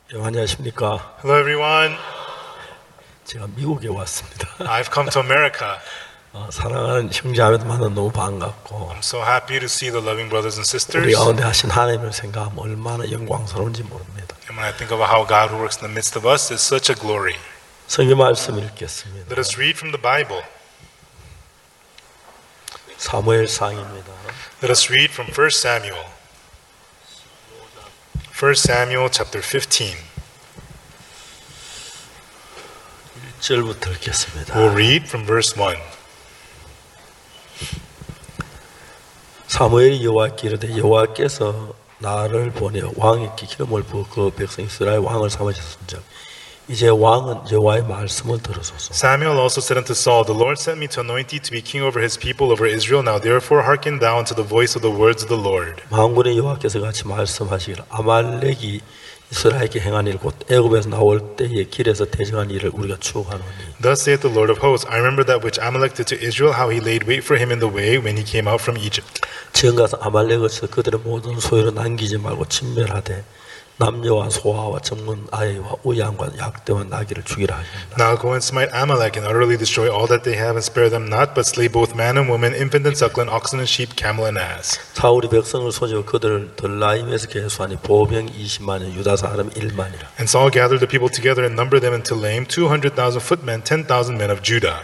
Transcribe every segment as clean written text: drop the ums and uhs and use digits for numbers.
안녕하십니까. Hello everyone. 제가 미국에 왔습니다. I've come to America. 사랑하는 형제자매들 만나 너무 반갑고 I'm so happy to see the loving brothers and 우리 sisters. 가운데 하신 하나님을 생각하면 얼마나 영광스러운지 모릅니다. And when I think about how God works in the midst of us, it's such a glory. 성경 말씀 읽겠습니다. Let us read from the Bible. 사무엘상입니다. Let us read from 1 Samuel. 1 Samuel chapter 15. 1절부터 읽겠습니다. We'll read from verse 1. 사무엘이 여호와께 이르되 여호와께서 나를 보내어 왕에게 기름을 부어 그 백성 이스라엘 왕을 삼으셨은즉 이제 왕은 여호와의 말씀을 들으소서. Samuel also said unto Saul, The Lord sent me to anoint thee to be king over his people, over Israel. Now therefore hearken thou unto the voice of the words of the Lord. 만군의 여호와께서 같이 말씀하시기를 아말렉이 이스라엘에게 행한 일 곧 애굽에서 나올 때에 길에서 대적한 일을 우리가 추억하노니. Thus saith the Lord of hosts, I remember that which Amalek did to Israel, how he laid wait for him in the way when he came out from Egypt. 지금 가서 아말렉을 쳐 그들의 모든 소유를 남기지 말고 진멸하되 남녀와 소아와 젊은 아이와 우양과 약대와 나귀를 죽이라 하신다. Now go and smite Amalek and utterly destroy all that they have and spare them not, but slay both man and woman, infant and suckling, oxen and sheep, camel and ass. 사울이 백성을 소집하여 그들을 들라임에서 계수하니 보병 20만여 유다 사람 1만이라. And Saul gathered the people together and numbered them until lame 200,000 footmen, 10,000 men of Judah.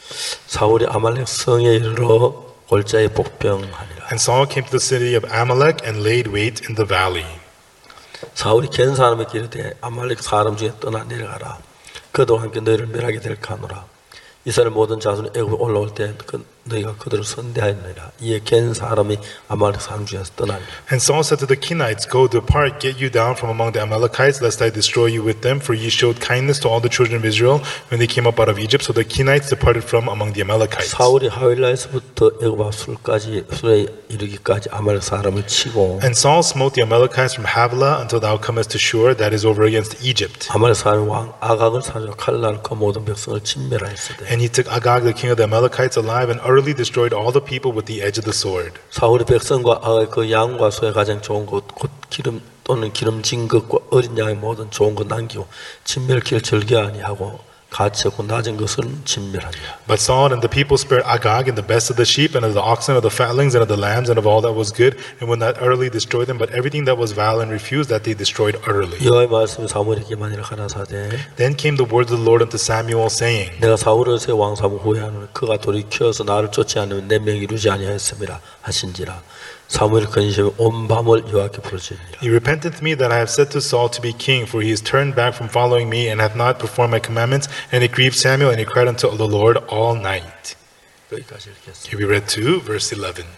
사울이 아말렉 성에 이르러 골짜에 복병하니라. And Saul came to the city of Amalek and laid wait in the valley. 사울이 겐 사람에게 이르되 아말렉 사람 중에 떠나 내려가라. 그도 함께 너희를 멸하게 될까 하노라. 이스라엘 모든 자손이 애굽에 올라올 때 너희가 그들을 선대하였느니라. 이에 겐 사람이 아말렉 사람 중에서 떠나니라. And Saul said to the Kenites, Go, depart, get you down from among the Amalekites, lest I destroy you with them, for ye showed kindness to all the children of Israel when they came up out of Egypt. So the Kenites departed from among the Amalekites. 사울이 하윌라에서부터 애굽 술에 이르기까지 아말렉 사람을 치고 And Saul smote the Amalekites from Havilah until thou comest to Shur, that is over against Egypt. 아말렉 사람이 왕 아각을 사려 칼날 그 모든 백성을 진멸하였으되 And he took Agag, the king of the Amalekites, alive and utterly destroyed all the people with the edge of the sword. 사울이 백성과 아각의 그 양과 소에 가장 좋은 것 곧 기름 또는 기름진 것과 어린 양의 모든 좋은 것 남기고 진멸길 절개하니 하고 가치없고 낮은 것은 진멸하니라. But Saul and the people spared Agag and the best of the sheep and of the oxen, of the fatlings and of the lambs and of all that was good, and would not utterly destroy them, but everything that was vile and refused that they destroyed utterly. 여호와의 말씀이 사무엘에게만이라 가라사대 Then came the word of the Lord unto Samuel, saying, 내가 사울을 새 왕삼을 후회하노니 그가 돌이켜서 나를 쫓지 않으면 내 명이 이루지 아니하였음이라 하신지라. 사무엘 근심에 온 밤을 여호와께 부르짖으니라. He repenteth me that I have said to Saul to be king, for he is turned back from following me and hath not performed my commandments. And it grieved Samuel, and he cried unto the Lord all night. 여기까지 읽겠습니다. Here we read to verse 11.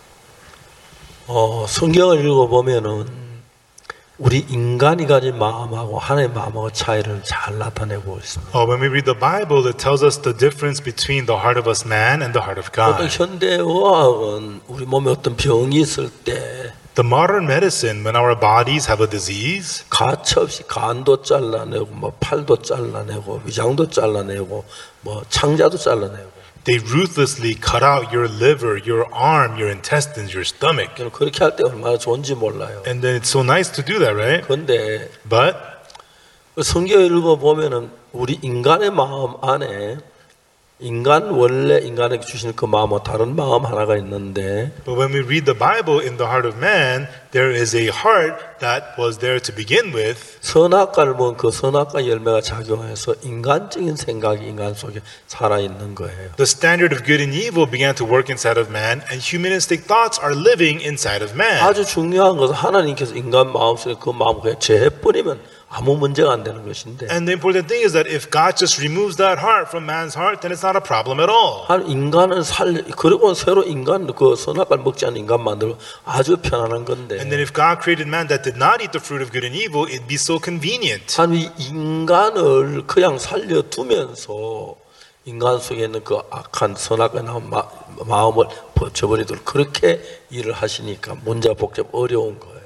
성경을 읽어보면은 우리 인간이 가진 마음하고 하나님의 마음하고 차이를 잘 나타내고 있습니다. When we read the Bible, it tells us the difference between the heart of us man and the heart of 어떤 God. 현대의학은 우리 몸에 어떤 병이 있을 때 The modern medicine, when our bodies have a disease, 가차없이 간도 잘라내고 뭐 팔도 잘라내고 위장도 잘라내고 뭐 창자도 잘라내고 they ruthlessly cut out your liver, your arm, your intestines, your stomach. 그렇게 할 때 얼마나 좋은지 몰라요. And then it's so nice to do that, right? 그런데 But 성경을 읽어보면은 우리 인간의 마음 안에 원래 인간에게 주시는 그 마음과 다른 마음 하나가 있는데 But when we read the Bible, in the heart of man, there is a heart that was there to begin with. 선악과를 먹은 그 선악과 열매가 작용해서 인간적인 생각이 인간 속에 살아있는 거예요. The standard of good and evil began to work inside of man, and humanistic thoughts are living inside of man. 아주 중요한 것은 하나님께서 인간 마음속에 그 마음을 그냥 제해버리면 아무 문제가 안 되는 것인데 And the important thing is that if God just removes that heart from man's heart, then it's not a problem at all. 인간을 그리고 새로 인간 그 선악과를 먹지 않는 인간 만들고 아주 편안한 건데 And then if God created man that did not eat the fruit of good and evil, it'd be so convenient. 하나님이 인간을 그냥 살려두면서 인간 속에 있는 그 악한 선악과에 나온 마음을 버려버리도록 그렇게 일을 하시니까 문제가 복잡 어려운 거예요.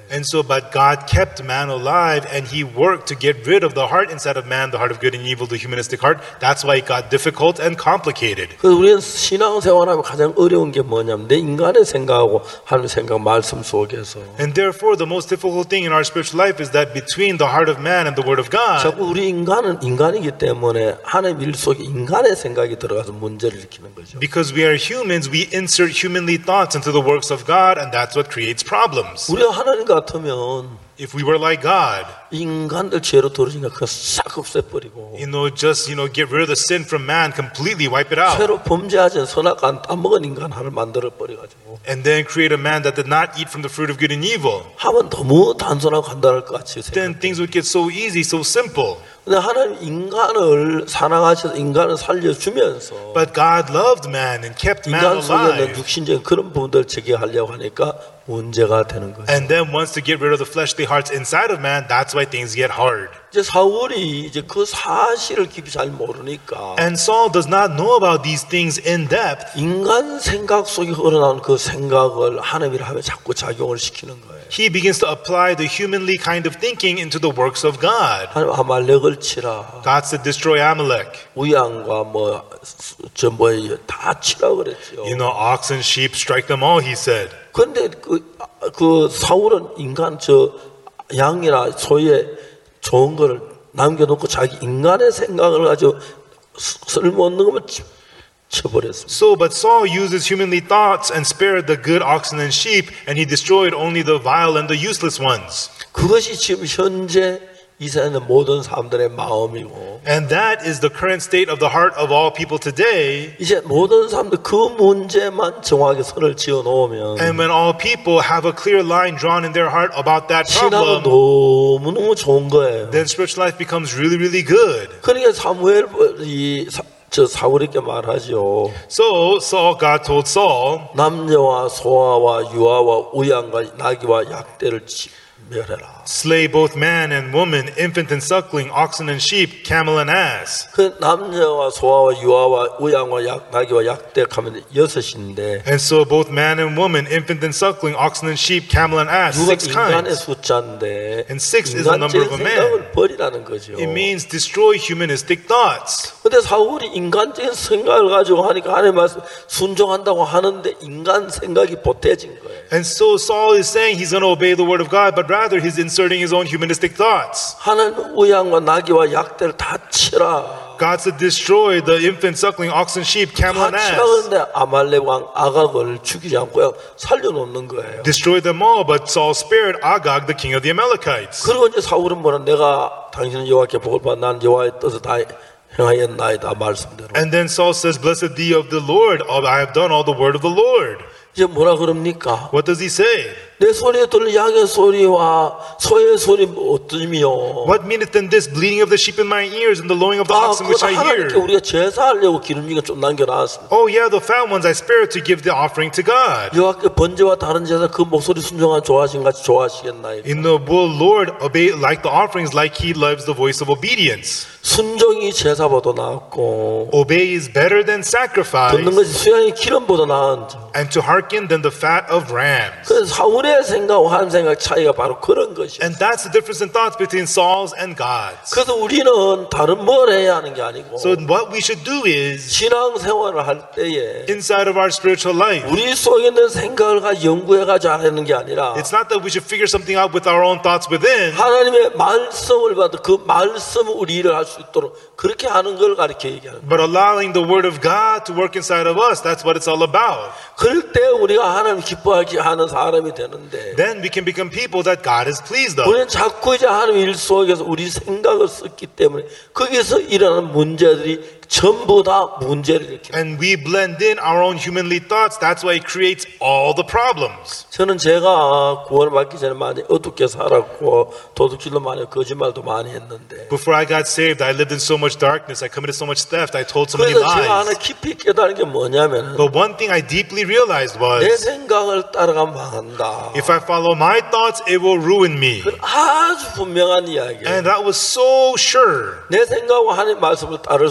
And so, but God kept man alive, and He worked to get rid of the heart inside of man, the heart of good and evil, the humanistic heart. That's why it got difficult and complicated. 그래서 우리는 신앙생활하면 가장 어려운 게 뭐냐면 내 인간의 생각하고 하나님의 생각 말씀 속에서 And therefore, the most difficult thing in our spiritual life is that between the heart of man and the Word of God, 자꾸 우리 인간은 인간이기 때문에 하나님 일 속에 인간의 생각이 들어가서 문제를 일으키는 거죠. because we are humans, we insert humanly thoughts into the works of God, and that's what creates problems. 우리가 하나님 같으면 If we were like God, 인간들 죄로 들어지니까 그거 싹 없애버리고 just get rid of the sin from man, completely wipe it out, 새로 범죄하지 않은 선악과는 따먹은 인간 하나를 만들어 버려가지고 and then create a man that did not eat from the fruit of good and evil. 하면 너무 단순하고 간단할 것 같이 Then 생각. things would get so easy, so simple. 근데 하나님 인간을 사랑하셔서 인간을 살려주면서 But God loved man and kept man 인간 속에 있는 alive. 육신적인 그런 부분들을 제거하려고 하니까 문제가 되는 거예요. And then once to get rid of the fleshly hearts inside of man, that's why things get hard. 이제 사울이 이제 그 사실을 깊이 잘 모르니까 And Saul does not know about these things in depth. 인간 생각 속에 흘러나온 그 생각을 하나님이라 하면 자꾸 작용을 시키는 거예요. He begins to apply the humanly kind of thinking into the works of God. 하나님 아말렉을 치라. God said, destroy Amalek. 우양과 다 치라 그랬죠. Oxen, sheep, strike them all, he said. 그런데 그 사울은 인간 양이나 소에 좋은 거를 남겨놓고 자기 인간의 생각을 가지고 쓸모없는 것만 쳐버렸습니다. But Saul uses humanly thoughts and spared the good oxen and sheep, and he destroyed only the vile and the useless ones. 그것이 지금 현재 이스라엘의 모든 사람들의 마음이고, And that is the current state of the heart of all people today. 이제 모든 사람들 그 문제만 정확하게 선을 지어 놓으면 And when all people have a clear line drawn in their heart about that 신앙은 problem, 너무너무 좋은 거예요. then spiritual life becomes really, really good. 그러니까 사무엘이 사울에게 말하죠. So God told Saul, 남녀와 소아와 유아와 우양과 나귀와 약대를 멸해라. slay both man and woman, infant and suckling, oxen and sheep, camel and ass. 그 남녀와 소아와 유아와 우양과 나귀와 약대 하면 6인데 And so both man and woman, infant and suckling, oxen and sheep, camel and ass, 6 인간의 kinds. 숫자인데 And 6 is the number of a man. 생각을 버리라는 거죠. It means destroy humanistic thoughts. 근데 사울이 인간적인 생각을 가지고 하니까 하나님 말씀 순종한다고 하는데 인간 생각이 보태진 거예요. And so Saul is saying he's going to obey the word of God, but rather he's inserting his own humanistic thoughts. 하나님 우양과 나귀와 약대를 다 치라. God said destroy the infant, suckling, oxen, sheep, camel 다 and ass. 치라는데 아말렉 왕 아각을 죽이지 않고 그냥 살려놓는 거예요. Destroy them all, but Saul spared Agag, the king of the Amalekites. 그리고 이제 사울은 뭐라 내가 당신은 여호와께 복을 받아 난 여호와의 뜻을 다 행하였나이다 말씀대로. And then Saul says, blessed be of the Lord, I have done all the word of the Lord. 이제 뭐라 그럽니까? What does he say? 내 소리에 들린 양의 소리와 소의 소리 어떠미요? What meaneth then this bleating of the sheep in my ears and the lowing of the oxen which I 하나님께 hear? 우리가 제사하려고 기름지게 좀 남겨놨습니다. Oh yeah, the fat ones I spared to give the offering to God. 여호와께 번제와 다른 제사 그 목소리 순종한 좋아하신 같이 좋아하시겠나이까? In the will Lord obey like the offerings, like he loves the voice of obedience. 순종이 제사보다 나았고 Obey is better than sacrifice, 듣는 것이 수양이 기름보다 나은지. and to hearken than the fat of rams. 그래서 사울의 생각과 하나님 생각 차이가 바로 그런 것이에요. And that's the difference in thoughts between Saul's and God's. 그래서 우리는 다른 뭘 해야 하는 게 아니고 So what we should do is, 신앙생활을 할 때에 inside of our spiritual life, 우리 속에 있는 생각을 연구해가지고 하는 게 아니라 it's not that we should figure something out with our own thoughts within, 하나님의 말씀을 받아 그 말씀 우리 일을 할 수 있도록 그렇게 하는 걸 가르쳐 얘기하는 거예요. but allowing the word of God to work inside of us. That's what it's all about. 그럴 때 우리가 하나님 기뻐하게 하는 사람이 되는데 Then we can become people that God is pleased of. 우리는 자꾸 이제 하나님 일 속에서 우리 생각을 썼기 때문에 거기서 일어나는 문제들이 전부 다 문제를 일으킵니다. And we blend in our own humanly thoughts. That's why it creates all the problems. 저는 제가 구원을 받기 전에 많이 어둡게 살았고 도둑질도 많이 했고 거짓말도 많이 했는데 Before I got saved, I lived in so much darkness. I committed so much theft. I told so many 그래서 제가 하나 lies. 깊이 깨달은 게 뭐냐면 But one thing I deeply realized 내 was, 생각을 따라가면 망한다. if I follow my thoughts, it will ruin me. 아주 분명한 이야기예요. And that was so sure. 내 생각과 하나님 말씀을 따를 수가 없어요.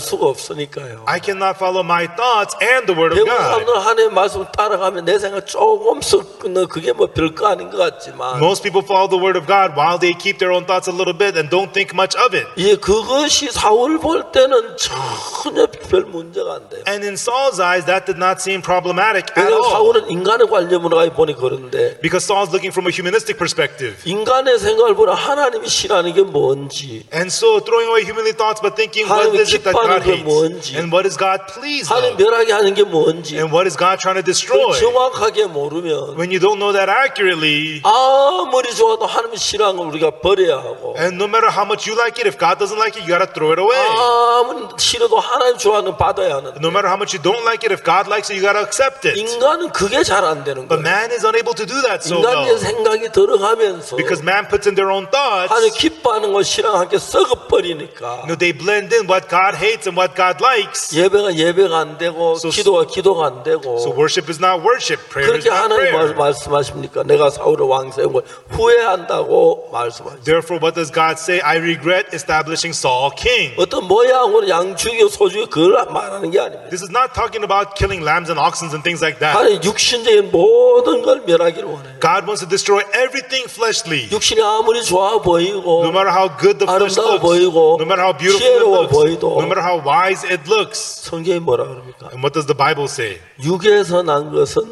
없으니까요. I cannot follow my thoughts and the Word of 대부분 God. 사람들은 하나님의 말씀을 따라가면 내 생각 조금 섞는 그게 뭐 별거 아닌 것 같지만 Most people follow the Word of God while they keep their own thoughts a little bit and don't think much of it. 예, 그것이 사울 볼 때는 전혀 별 문제가 안 돼요. And in Saul's eyes, that did not seem problematic at 왜냐하면 all. 사울은 인간의 관점으로 보니 그런데 Because Saul's looking from a humanistic perspective. 인간의 생각을 보나 하나님이 싫어하는 게 뭔지 And so throwing away humanly thoughts but thinking what 하나님이 is it that God 기뻐하는 게 hates? 뭔지 And what is God pleased 하나님 of? 멸하게 하는 게 뭔지 And what is God trying to 그걸 destroy? 정확하게 모르면 When you don't know that accurately, 아무리 좋아도 하나님이 싫어하는 걸 우리가 버려야 하고 and no matter how much you like it, if God doesn't like it, you gotta throw it away. 아무리 싫어도 하나님 좋아하는 걸 받아야 하는데 No matter how much you don't like it, if God likes it, you gotta accept it. 인간은 그게 잘 안 되는 But 거예요. man is unable to do that so 인간의 well. 생각이 들어가면서 Because man puts in their own 하나님 thoughts, 기뻐하는 걸 싫어하는 함께 썩어버리니까 they blend in what God hates and what God likes. 예배가 예배가 안 되고 So- 기도가 기도가 안 되고 So worship is not worship, prayer is 그렇게 not 하나님 prayer. 말씀하십니까? 내가 사울을 왕 세운 걸 후회한다고 말씀하십니다. Therefore, what does God say? I regret establishing Saul king. 어떤 모양으로 양 죽이고 소 죽이고 그걸 말하는 게 아닙니다. This is not talking about killing lambs and oxen and things like that. 하나님 육신적인 모든 걸 멸하기를 원해요. God wants to destroy everything fleshly. 육신이 아무리 좋아 보이고 No matter how good the flesh 아름다워 looks, 보이고 no matter how beautiful 지혜로워 it looks, 보이도 no matter how wise it looks. 성경이 뭐라 그럽니까? And what does the Bible say? 육에서 난 것은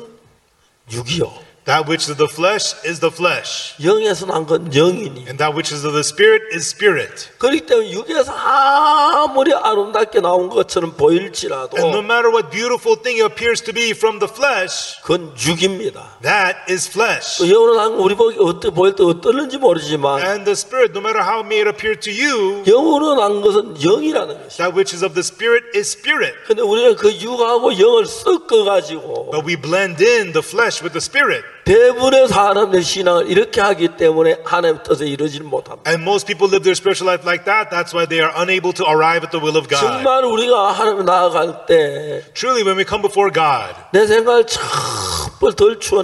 육이요. That which is of the flesh is the flesh, 영에서 난 건 영이니. and that which is of the spirit is spirit. 그렇기 때문에 육에서 아무리 아름답게 나온 것처럼 보일지라도 And no matter what beautiful thing it appears to be from the flesh, 그건 육입니다. that is flesh. 또 영으로 난 건 우리 보기 보일 때 어떨는지 모르지만 And the spirit, no matter how it may appear to you, 영으로 난 것은 영이라는 것이죠. that which is of the spirit is spirit. 근데 우리는 그 육하고 영을 섞어가지고 But we blend in the flesh with the spirit. 대부분의 사람의 신앙을 이렇게 하기 때문에 하나님 뜻에 이루지를 못합니다. And most people live their spiritual life like that. That's why they are unable to arrive at the will of God. 정말 우리가 하나님 나아갈 때 내 Truly, when we come before God, 생각을 척벌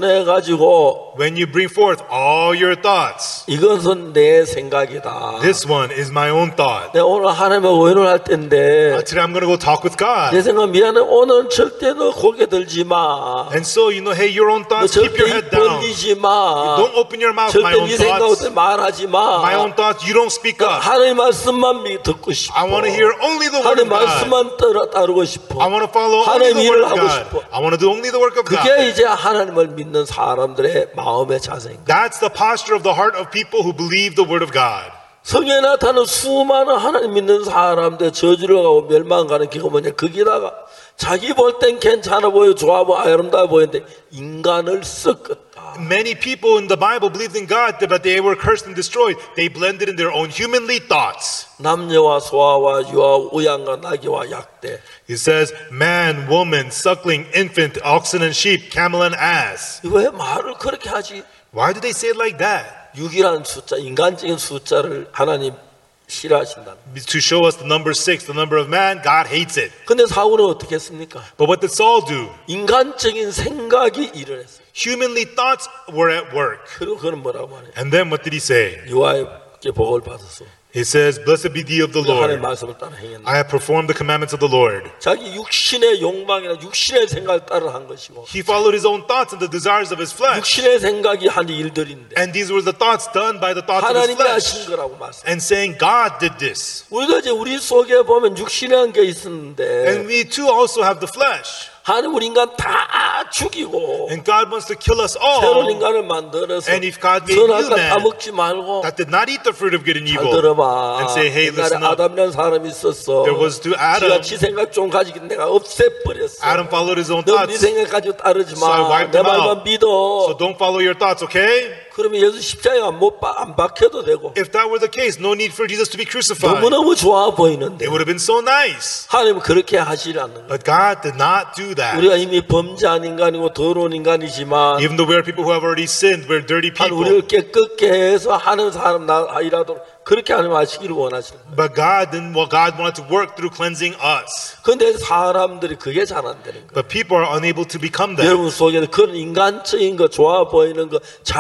덜쳐내가지고 when you bring forth all your thoughts, 이것은 내 생각이다. this one is my own thought. 내가 오늘 하나님과 의논을 할 텐데 Today I'm going to go talk with 내 God. 생각 미안해. 오늘 절대 너 고개 들지 마. And so, hey, your own 너 thoughts, keep 절대 your head 입 down. 벌리지 마. Don't open your mouth, my 절대 own 네 생각 thoughts. 어때 말하지 마. My own thoughts, you don't speak up. 하나님 말씀만 듣고 싶어. I want to hear only the word 하나님 of God. 말씀만 따르고 싶어. I want to follow only 하나님 the 일을 word of 하고 God. 싶어. I want to do only the work of God. 그게 이제 하나님을 믿는 사람들의 마음의 자세인 거예요. That's the posture of the heart of people who believe the word of God. 성경에 나타나는 수많은 하나님 믿는 사람들 저주를 가고 멸망가는 기가 뭐냐. 거기다가 자기 볼 땐 괜찮아 보여 좋아 보여 아름다워 보이는데 인간을 섞었다. Many people in the Bible believed in God, but they were cursed and destroyed. They blended in their own humanly thoughts. 남녀와 소아와 유아 우양과 나귀와 약대. It says, man, woman, suckling, infant, oxen and sheep, camel and ass. 왜 말을 그렇게 하지? Why do they say it like that? 6이라는 숫자, 인간적인 숫자를 하나님 싫어하신다. To show us the number 6, the number of man, God hates it. 근데 사울은 어떻게 했습니까? But what did Saul do? 인간적인 생각이 일을 했어요. Humanly thoughts were at work. 그리고 그는 뭐라고 말해요? And then what did he say? 유아에게 복을 받았어. He says, blessed be thee of the 하나님의 Lord. 말씀을 따라 행했네. I have performed the commandments of the Lord. 자기 육신의 욕망이나 육신의 생각을 따라 한 것이고 He followed his own thoughts and the desires of his flesh. 육신의 생각이 한 일들인데 And these were the thoughts done by the thoughts of his 하나님이 하신 flesh. 거라고 말씀. And saying, God did this. 우리가 이제 우리 속에 보면 육신이라는 게 있었는데 And we too also have the flesh. 하나님 우리 인간 다 죽이고 And God wants to kill us 새로운 all. 인간을 만들어서 And if God made new 선악과 다 man 먹지 말고 that did not eat the fruit of good and 잘 evil, 들어봐. and say, hey, 옛날에 listen up. 아담이라는 사람이 있었어. There was to 지가 Adam. 지 생각 좀 가지고 내가 없애버렸어. Adam followed his own 너 네 thoughts. 생각 가지고 따르지 So I 마. wiped 내 them 말만 out. 믿어. So don't follow your thoughts, okay? 그러면 예수 십자가에 안 박혀도 되고 If that were the case, no need for Jesus to be crucified. 너무너무 좋아 보이는데 It would have been so nice. 하나님은 그렇게 하시지 않는 거예요. But God did not do that. 우리가 이미 범죄한 인간이고 더러운 인간이지만 Even though we are people who have already sinned, we're dirty 하나님 people. 우리를 깨끗게 해서 하는 사람 나이라도 그렇게 하나님 하시기를 원하시는 거예요. But God wanted to work through cleansing us. 그런데 사람들이 그게 잘 안 되는 거예요. But people are unable to become that. 여러분 속에 그런 인간적인 거 좋아 보이는 거 잘하는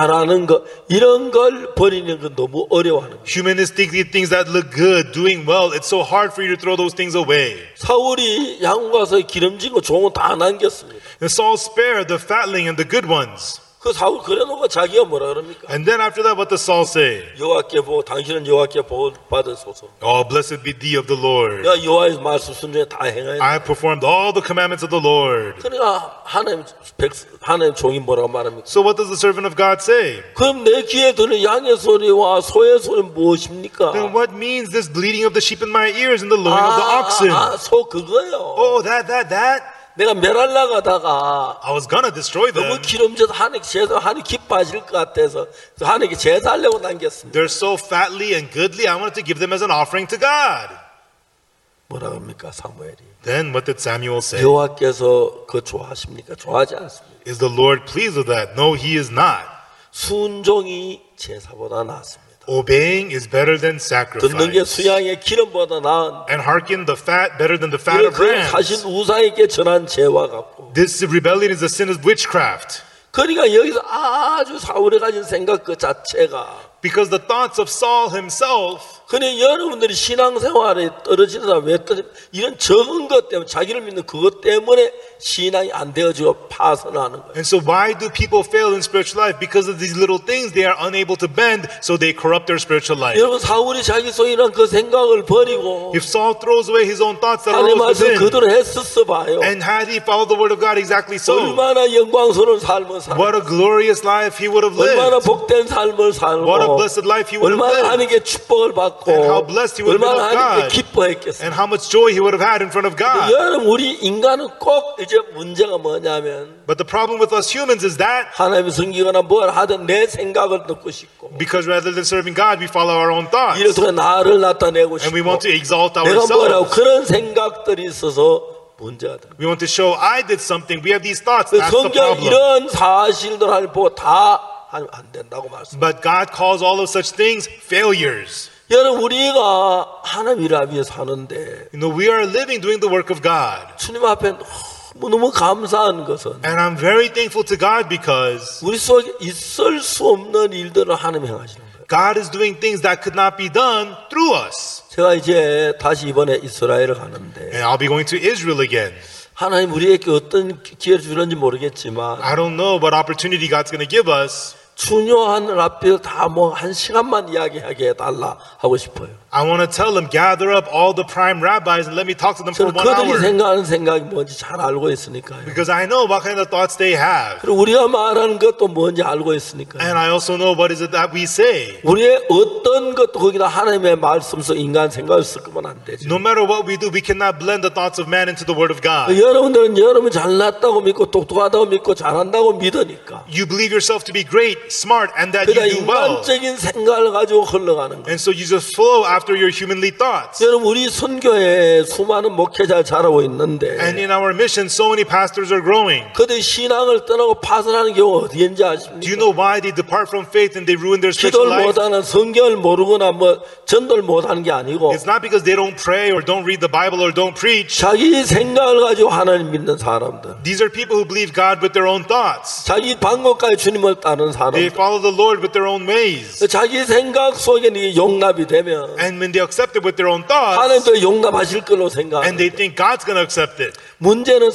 거 이런 걸 버리는 건 너무 어려워하는 거예요. Humanistic things that look good, doing well, it's so hard for you to throw those things away. 사울이 양궁 가서 기름진 거 좋은 거 다 남겼습니다. And Saul spared the fatling and the good ones. 그 사울 그래놓고 자기가 뭐라 그럽니까? And then after that, what does Saul say? 여호와께 보고 당신은 여호와께 복을 받으소서. Oh, blessed be thee of the Lord. 내가 여호와의 말씀 순종에 다 행하였다. I have performed all the commandments of the Lord. 그러니까 하나님 종이 뭐라고 말합니까? So what does the servant of God say? 그럼 내 귀에 들은 양의 소리와 소의 소리는 무엇입니까? Then what means this bleating of the sheep in my ears and the lowing of the oxen? 소 그거요. Oh, that. 내가 멸하려 가다가 I was gonna destroy 너무 them. 기름져서 하나님 기뻐하실 것 같아서 하나님께 제사하려고 남겼습니다. They're so fatly and goodly, I wanted to give them as an offering to God. 뭐라 합니까 사무엘이? Then what did Samuel say? 여호와께서 그거 좋아하십니까? 좋아하지 않습니다. Is the Lord pleased with that? No, he is not. 순종이 제사보다 낫습니다. Obeying is better than 듣는 게 sacrifice. 수양의 기름보다 나은 And hearken the fat better than the fat of 그 사실 rams. 우상에게 전한 죄와 같고 This rebellion is a sin of witchcraft. 그러니까 여기서 아주 사울이 가진 생각 그 자체가 Because the thoughts of Saul himself, 근데 여러분들이 신앙생활에 떨어지다 왜 이런 적은 것 때문에 자기를 믿는 그것 때문에 신앙이 안 되어지고 파선하는 거예요. and so why do people fail in spiritual life? Because of these little things they are unable to bend, so they corrupt their spiritual life. 여러분 사울이 자기 속이란 그 생각을 버리고 If Saul throws away his own thoughts that 하나님 arose 말씀 within, 그대로 했었어 봐요. and had he followed the word of God exactly so, 얼마나 영광스러운 삶을 살고 what a glorious life he would have 얼마나 lived. 복된 삶을 살고 What a blessed life he would have 얼마나 lived. 하나님께 축복을 받고 And how blessed he would have been 얼마나 of 하나님께 God. 기뻐했겠어요. And how much joy he would have had in front of God. 여러분 우리 인간은 꼭 이제 문제가 뭐냐면 But the problem with us humans is that 하나님이 섬기거나 뭘 하든 내 생각을 듣고 싶고 because rather than serving God, we follow our own thoughts. 이를 통해 나를 나타내고 And we 싶고 want to exalt 내가 뭐라고 ourselves. 그런 생각들이 있어서 문제가 돼요. We want to show I did something. We have these thoughts. That's the 성경 problem. 이런 사실들을 보고 다 하면 안 된다고 말씀. But God calls all of such things failures. 여러분 우리가 하나님 일을 위해 사는데 You know, we are living doing the work of God. 주님 앞에 너무 감사한 것은 And I'm very thankful to God because 우리 속에 있을 수 없는 일들을 하나님이 행하시는 거예요. God is doing things that could not be done through us. 제가 이제 다시 이번에 이스라엘을 가는데 And I'll be going to Israel again. 하나님 우리에게 어떤 기회를 주는지 모르겠지만 I don't know what opportunity God's going to give us. 중요한 랍비를 다 뭐 한 시간만 이야기하게 해달라 하고 싶어요. I want to tell them, gather up all the prime rabbis and let me talk to them for 저는 1 그들이 hour. 생각하는 생각이 뭔지 잘 알고 있으니까요. Because I know what kind of thoughts they have. 그리고 우리가 말하는 것도 뭔지 알고 있으니까요. And I also know what is it that we say. 우리의 어떤 것도 거기다 하나님의 말씀 속 인간 생각을 섞으면 안 되죠. No matter what we do, we cannot blend the thoughts of man into the word of God. 여러분들은 여러분 잘났다고 믿고 똑똑하다고 믿고 잘한다고 믿으니까 You believe yourself to be great, smart, and that 그러니까 you do well. 인간적인 생각을 가지고 흘러가는 거예요. And so you just flow after your humanly thoughts. 여러분 우리 선교에 수많은 목회자 자라고 있는데 And in our mission, so many pastors are growing. 그들 신앙을 떠나고 파선하는 경우 어디인지 Do you 아십니까? know why they depart from faith and they ruin their spiritual 기도를 life? 못하는 성경을 모르거나 뭐 전도를 못하는 게 아니고 It's not because they don't pray or don't read the Bible or don't preach. 자기 생각을 가지고 하나님 믿는 사람들, These are people who believe God with their own thoughts. 자기 방법까지 주님을 따르는 They 사람들, follow the Lord with their own ways. 자기 생각 속에 이게 용납이 되면 And when they accept it with their own thoughts, 하나님도 용납하실 걸로 and 생각합니다. they think God's going to accept it. 문제는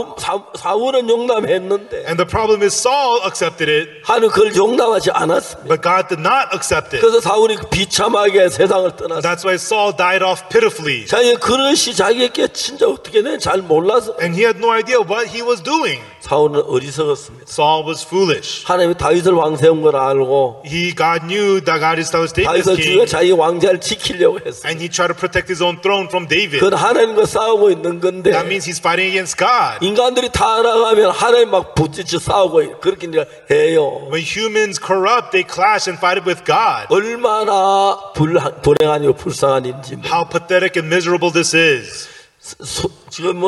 사울은 용납했는데 And the problem is Saul accepted it, 하나님 그걸 용납하지 않았습니다. but God did not accept it. 그래서 사울이 비참하게 세상을 떠났어요. That's why Saul died off pitifully. 자기 그릇이 자기에게 진짜 어떻게 되는지 잘 몰라서 And he had no idea what he was doing. 사울은 어리석었습니다. Saul was foolish. 하나님이 다윗을 왕세운 걸 알고 God knew that God is David's 다윗을 king, 죽여 자기 왕자를 지키려고 했어요. and he tried to protect his own throne from David. 그건 하나님과 싸우고 있는 건데 That means he's fighting against God. 인간들이 타락하면 하나님 막 부딪혀 싸우고 그렇게 해요. When humans corrupt, they clash and fight it with God. 얼마나 불행하고 불쌍한 일인지. How pathetic and miserable this is. 지금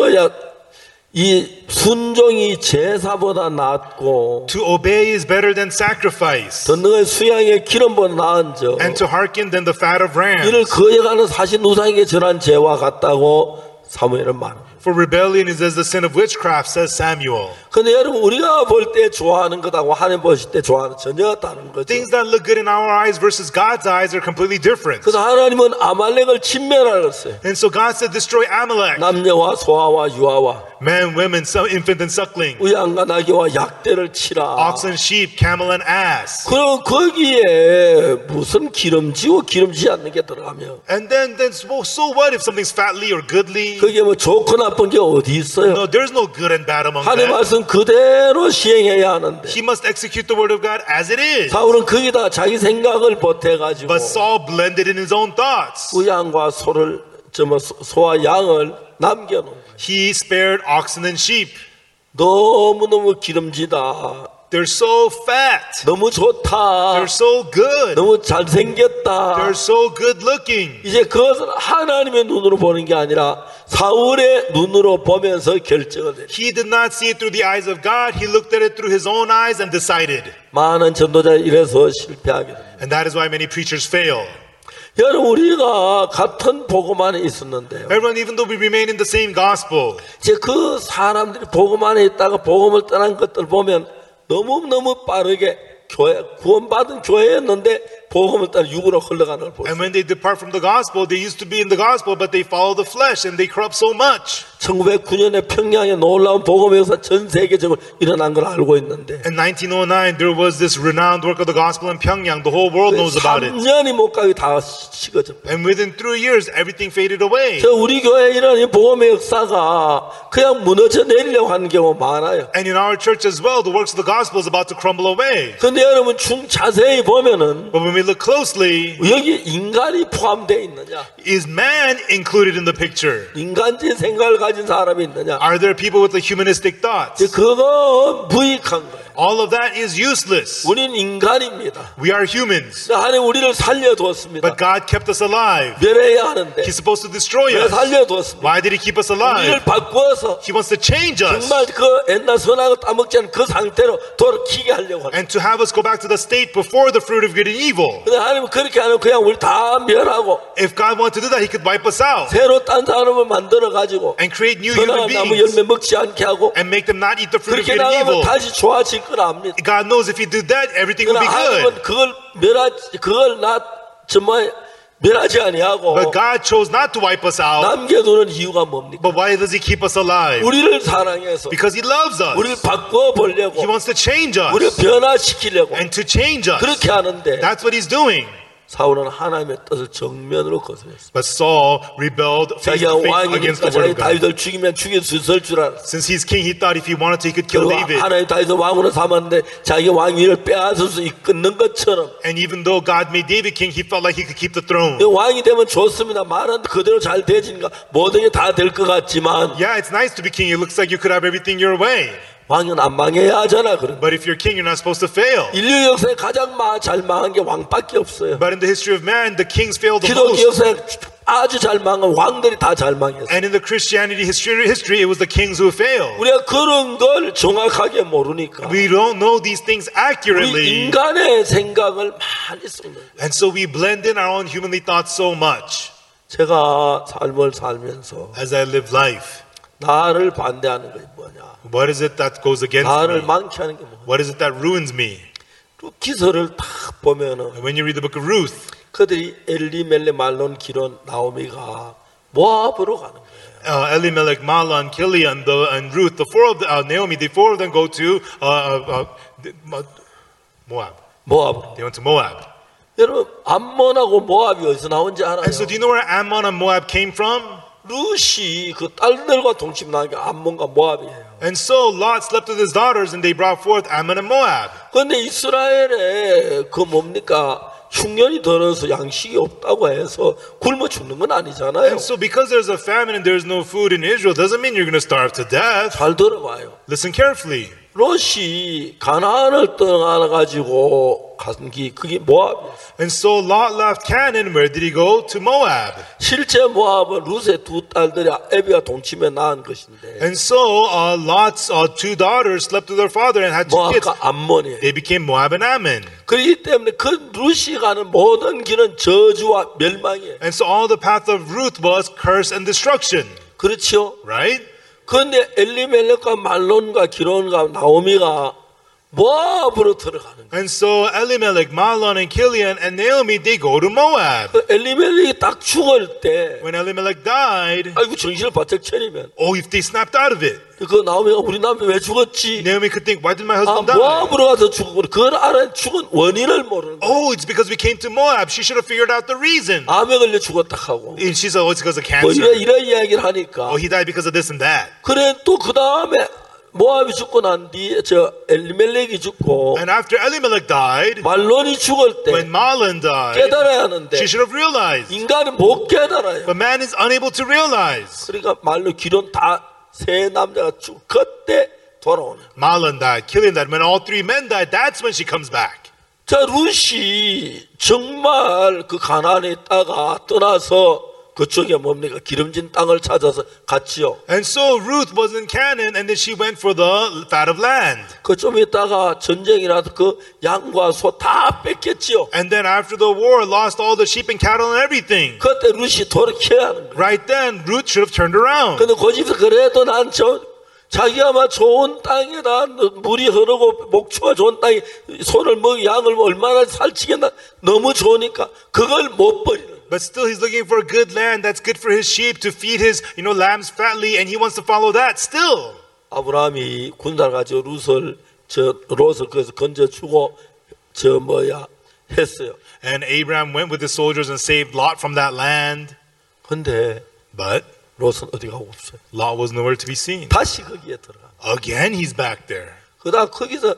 이 순종이 제사보다 낫고 To obey is better than sacrifice, 듣는 것 수양의 기름보다 나은저 and to hearken than the fat of 이를 rams. 거역하는 사신 우상에게 전한 죄와 같다고 사무엘은 말합니다. For rebellion is as the sin of witchcraft, says Samuel. 근데 여러분 우리가 볼 때 좋아하는 것하고 하나님 보실 때 좋아하는 전혀 다른 거죠. Things that look good in our eyes versus God's eyes are completely different. 그래서 하나님은 아말렉을 진멸하라 했어요. And so God said, destroy Amalek, 남녀와 소아와 유아와 man, women, infant and suckling, 우양과 나귀와 약대를 치라. ox and sheep, camel and ass. 그럼 거기에 무슨 기름지고 기름지지 않는 게 들어가며 And then so what if something's fatly or goodly? 그게 뭐 좋고 나쁜 게 어디 있어요? No, there's no good and bad among 하나님 them. 말씀 그대로 시행해야 하는데 He must execute the word of God as it is. 사울은 거기다 자기 생각을 보태가지고 But Saul blended in his own thoughts. 우양과 소와 양을 남겨놓은 거예요. He spared oxen and sheep. 너무너무 기름지다. They're so fat. 너무 좋다. They're so good. 너무 잘생겼다. They're so good looking. 이제 그것은 하나님의 눈으로 보는 게 아니라 사울의 눈으로 보면서 결정을 내렸어요. He did not see it through the eyes of God. He looked at it through his own eyes and decided. 많은 전도자 이래서 실패하게 됩니다. And that is why many preachers fail. 여러분 우리가 같은 복음 안에 있었는데요. Everyone, even though we remain in the same gospel, 이제 그 사람들이 복음 안에 있다가 복음을 떠난 것들 보면 너무 빠르게 구원받은 교회였는데 복음을 따라 육으로 흘러가는 걸 보세요. and when they depart from the gospel, they used to be in the gospel, but they follow the flesh and they corrupt so much. 1909년에 평양에 놀라운 복음의 역사 전 세계적으로 일어난 걸 알고 있는데 In 1909, there was this renowned work of the gospel in Pyongyang. The whole world knows about it. 3년이 못 가게 다 식어져. And within 3 years, everything faded away. 저 우리 교회에 이런 이 복음의 역사가 그냥 무너져 내리려고 하는 경우가 많아요. And in our church as well, the works of the gospel is about to crumble away. 근데 여러분 자세히 보면은 But when we look closely, 여기 인간이 포함되어 있느냐? is man included in the picture? 인간적인 생각을 가진 사람이 있느냐? Are there people with the humanistic thoughts? 그거 무익한 거예요. All of that is useless. 우리는 인간입니다. We are humans. 하나님 우리를 살려두었습니다. But God kept us alive. 멸해야 하는데 He's supposed to destroy 왜 us. 살려두었습니까? Why did He keep us 우리를 alive? 바꾸어서 He wants to change us 정말 그 옛날 선하고 따먹지 않은 그 상태로 돌이키게 하려고 합니다. and to have us go back to the state before the fruit of good and evil. 근데 하나님은 그렇게 안 하고 그냥 우리 다 멸하고 If God wanted to do that, He could wipe us out 새로 딴 사람을 만들어가지고 and create new human 선한 나무 beings 열매 먹지 않게 하고 and make them not eat the fruit of 그렇게 good and 나가면 evil. 다시 좋아질 걸 압니다. God knows if He did that, everything will 그러나 be good. 하나님은 그걸 정말 멸하지 아니하고 But God chose not to wipe us out. 남겨두는 이유가 뭡니까? But why does He keep us alive? 우리를 사랑해서 Because He loves 우리를 us. 바꿔 보려고 He wants to change 우리를 us 변화시키려고 and to change us. 그렇게 하는데 That's what He's doing. 사울은 하나님의 뜻을 정면으로 거스렸어요. But Saul rebelled face 자기가 to face against 왕이니까 the word 자기 of God. 다윗을 죽이면 죽일 수 있을 줄 알았어. Since he's king, he thought if he wanted to, he could kill 그리고 David. 하나님 다윗을 왕으로 삼았는데 자기 왕위를 빼앗을 수 있는 것처럼 And even though God made David king, he felt like he could keep the throne. 왕이 되면 좋습니다. 말은 그대로 잘 되지니까 모든 게 다 될 것 같지만 Yeah, it's nice to be king. It looks like you could have everything your way. 왕은 안 망해야 하잖아. 그런 But if you're king, you're not supposed to fail. 인류 역사에 가장 잘 망한 게 왕밖에 없어요. But in the history of man, the kings failed the 기독교 most. 역사에 아주 잘 망한 왕들이 다 잘 망했어요. And in the Christianity history, it was the kings who failed. 우리가 그런 걸 정확하게 모르니까 We don't know these things 우리 accurately. 인간의 생각을 많이 쓰는 거예요. And so we blend in our own humanly thoughts so much. 제가 삶을 살면서 As I live life, 나를 반대하는 게 뭐냐? what is it that goes against 나를 me? 망케 하는 게 뭐냐? What is it that ruins me? 기서를 딱 보면은 And when you read the book of Ruth, 그들이 엘리멜레 말론 기론 나오미가 모압으로 가는 거예요. Elimelech, Mahlon, Kilian, and Ruth, the four of Naomi, the four of them go to Moab. 모압으로. They went to Moab. 여러분 암몬하고 모압이 어디서 나온지 알아요? And so do you know where Ammon and Moab came from? 룻이 그 딸들과 동침 나온 게 암몬과 모압이에요. And so Lot slept with his daughters and they brought forth Ammon and Moab. 그런데 이스라엘에 그 뭡니까? 흉년이 들어서 양식이 없다고 해서 굶어 죽는 건 아니잖아요. And so because there's a famine and there's no food in Israel doesn't mean you're going to starve to death. 잘 들어봐요. Listen carefully. 롯이 가나안을 떠나가지고 간 게 그게 모압이었어요. And so Lot left Canaan. Where did he go? To Moab. 실제 모압은 룻의 두 딸들이 에비와 동침에 낳은 것인데 And so Lot's two daughters slept with their father and had two kids. 모압과 암몬이에요. They became Moab and Ammon. 그렇기 때문에 그 룻이 가는 모든 길은 저주와 멸망이에요. And so all the path of Ruth was curse and destruction. 그렇죠? right? 그런데 엘리멜렉과 말론과 기론과 나오미가 모압으로 들어가는 거예요. And so Elimelech, Mahlon, and Chilion, and Naomi, they go to Moab. 그 엘리멜렉이 딱 죽을 때 When Elimelech died, 아이고 정신을 바짝 차리면 if they snapped out of it, 그 나오미가 우리 남편 왜 죽었지? Naomi could think, why did my 아 husband die? 모압으로 가서 죽었구나. 그걸 알아 죽은 원인을 모르는 거예요. It's because we came to Moab. She should have figured out the reason. 암에 걸려 죽었다 하고 And she said, it's because of 뭐 cancer. 이런 이야기를 하니까 He died because of this and that. 그래 또 그 다음에 모압이 죽고 난 뒤에 저 엘리멜렉이 죽고 And after Elimelech died, 말론이 죽을 때 when Mahlon died, 깨달아야 하는데 she should have realized. 인간은 못 깨달아요. But man is unable to realize. 그러니까 말로 기론 다 세 남자가 죽 그때 돌아오는. Mahlon died, Chilion died. When all three men died, that's when she comes back. 자 룻이 정말 그 가나안에 있다가 떠나서 그쪽에 뭡니까 기름진 땅을 찾아서 갔지요. And so Ruth was in Canaan, and then she went for the fat of land. 그 좀 있다가 전쟁이 나서 그 양과 소 다 뺏겼지요. And then after the war, lost all the sheep and cattle and everything. 그때 룻이 돌이켜야 하는 거예요. Right then, Ruth should have turned around. 근데 그 집에서 그래도 난 자기가 막 좋은 땅에다 물이 흐르고 목초가 좋은 땅에 소를 먹이 양을 얼마나 살찌겠나 너무 좋으니까 그걸 못 버리는 거예요. But still, he's looking for a good land that's good for his sheep to feed his, lambs fatly, and he wants to follow that still. 아브라함이 군사를 가지고 롯을 그래서 건져주고 했어요. And Abraham went with the soldiers and saved Lot from that land. 근데 But 롯은 어디 가고 없어요. Lot was nowhere to be seen. 다시 거기에 들어가. Again, he's back there. 그다음 거기서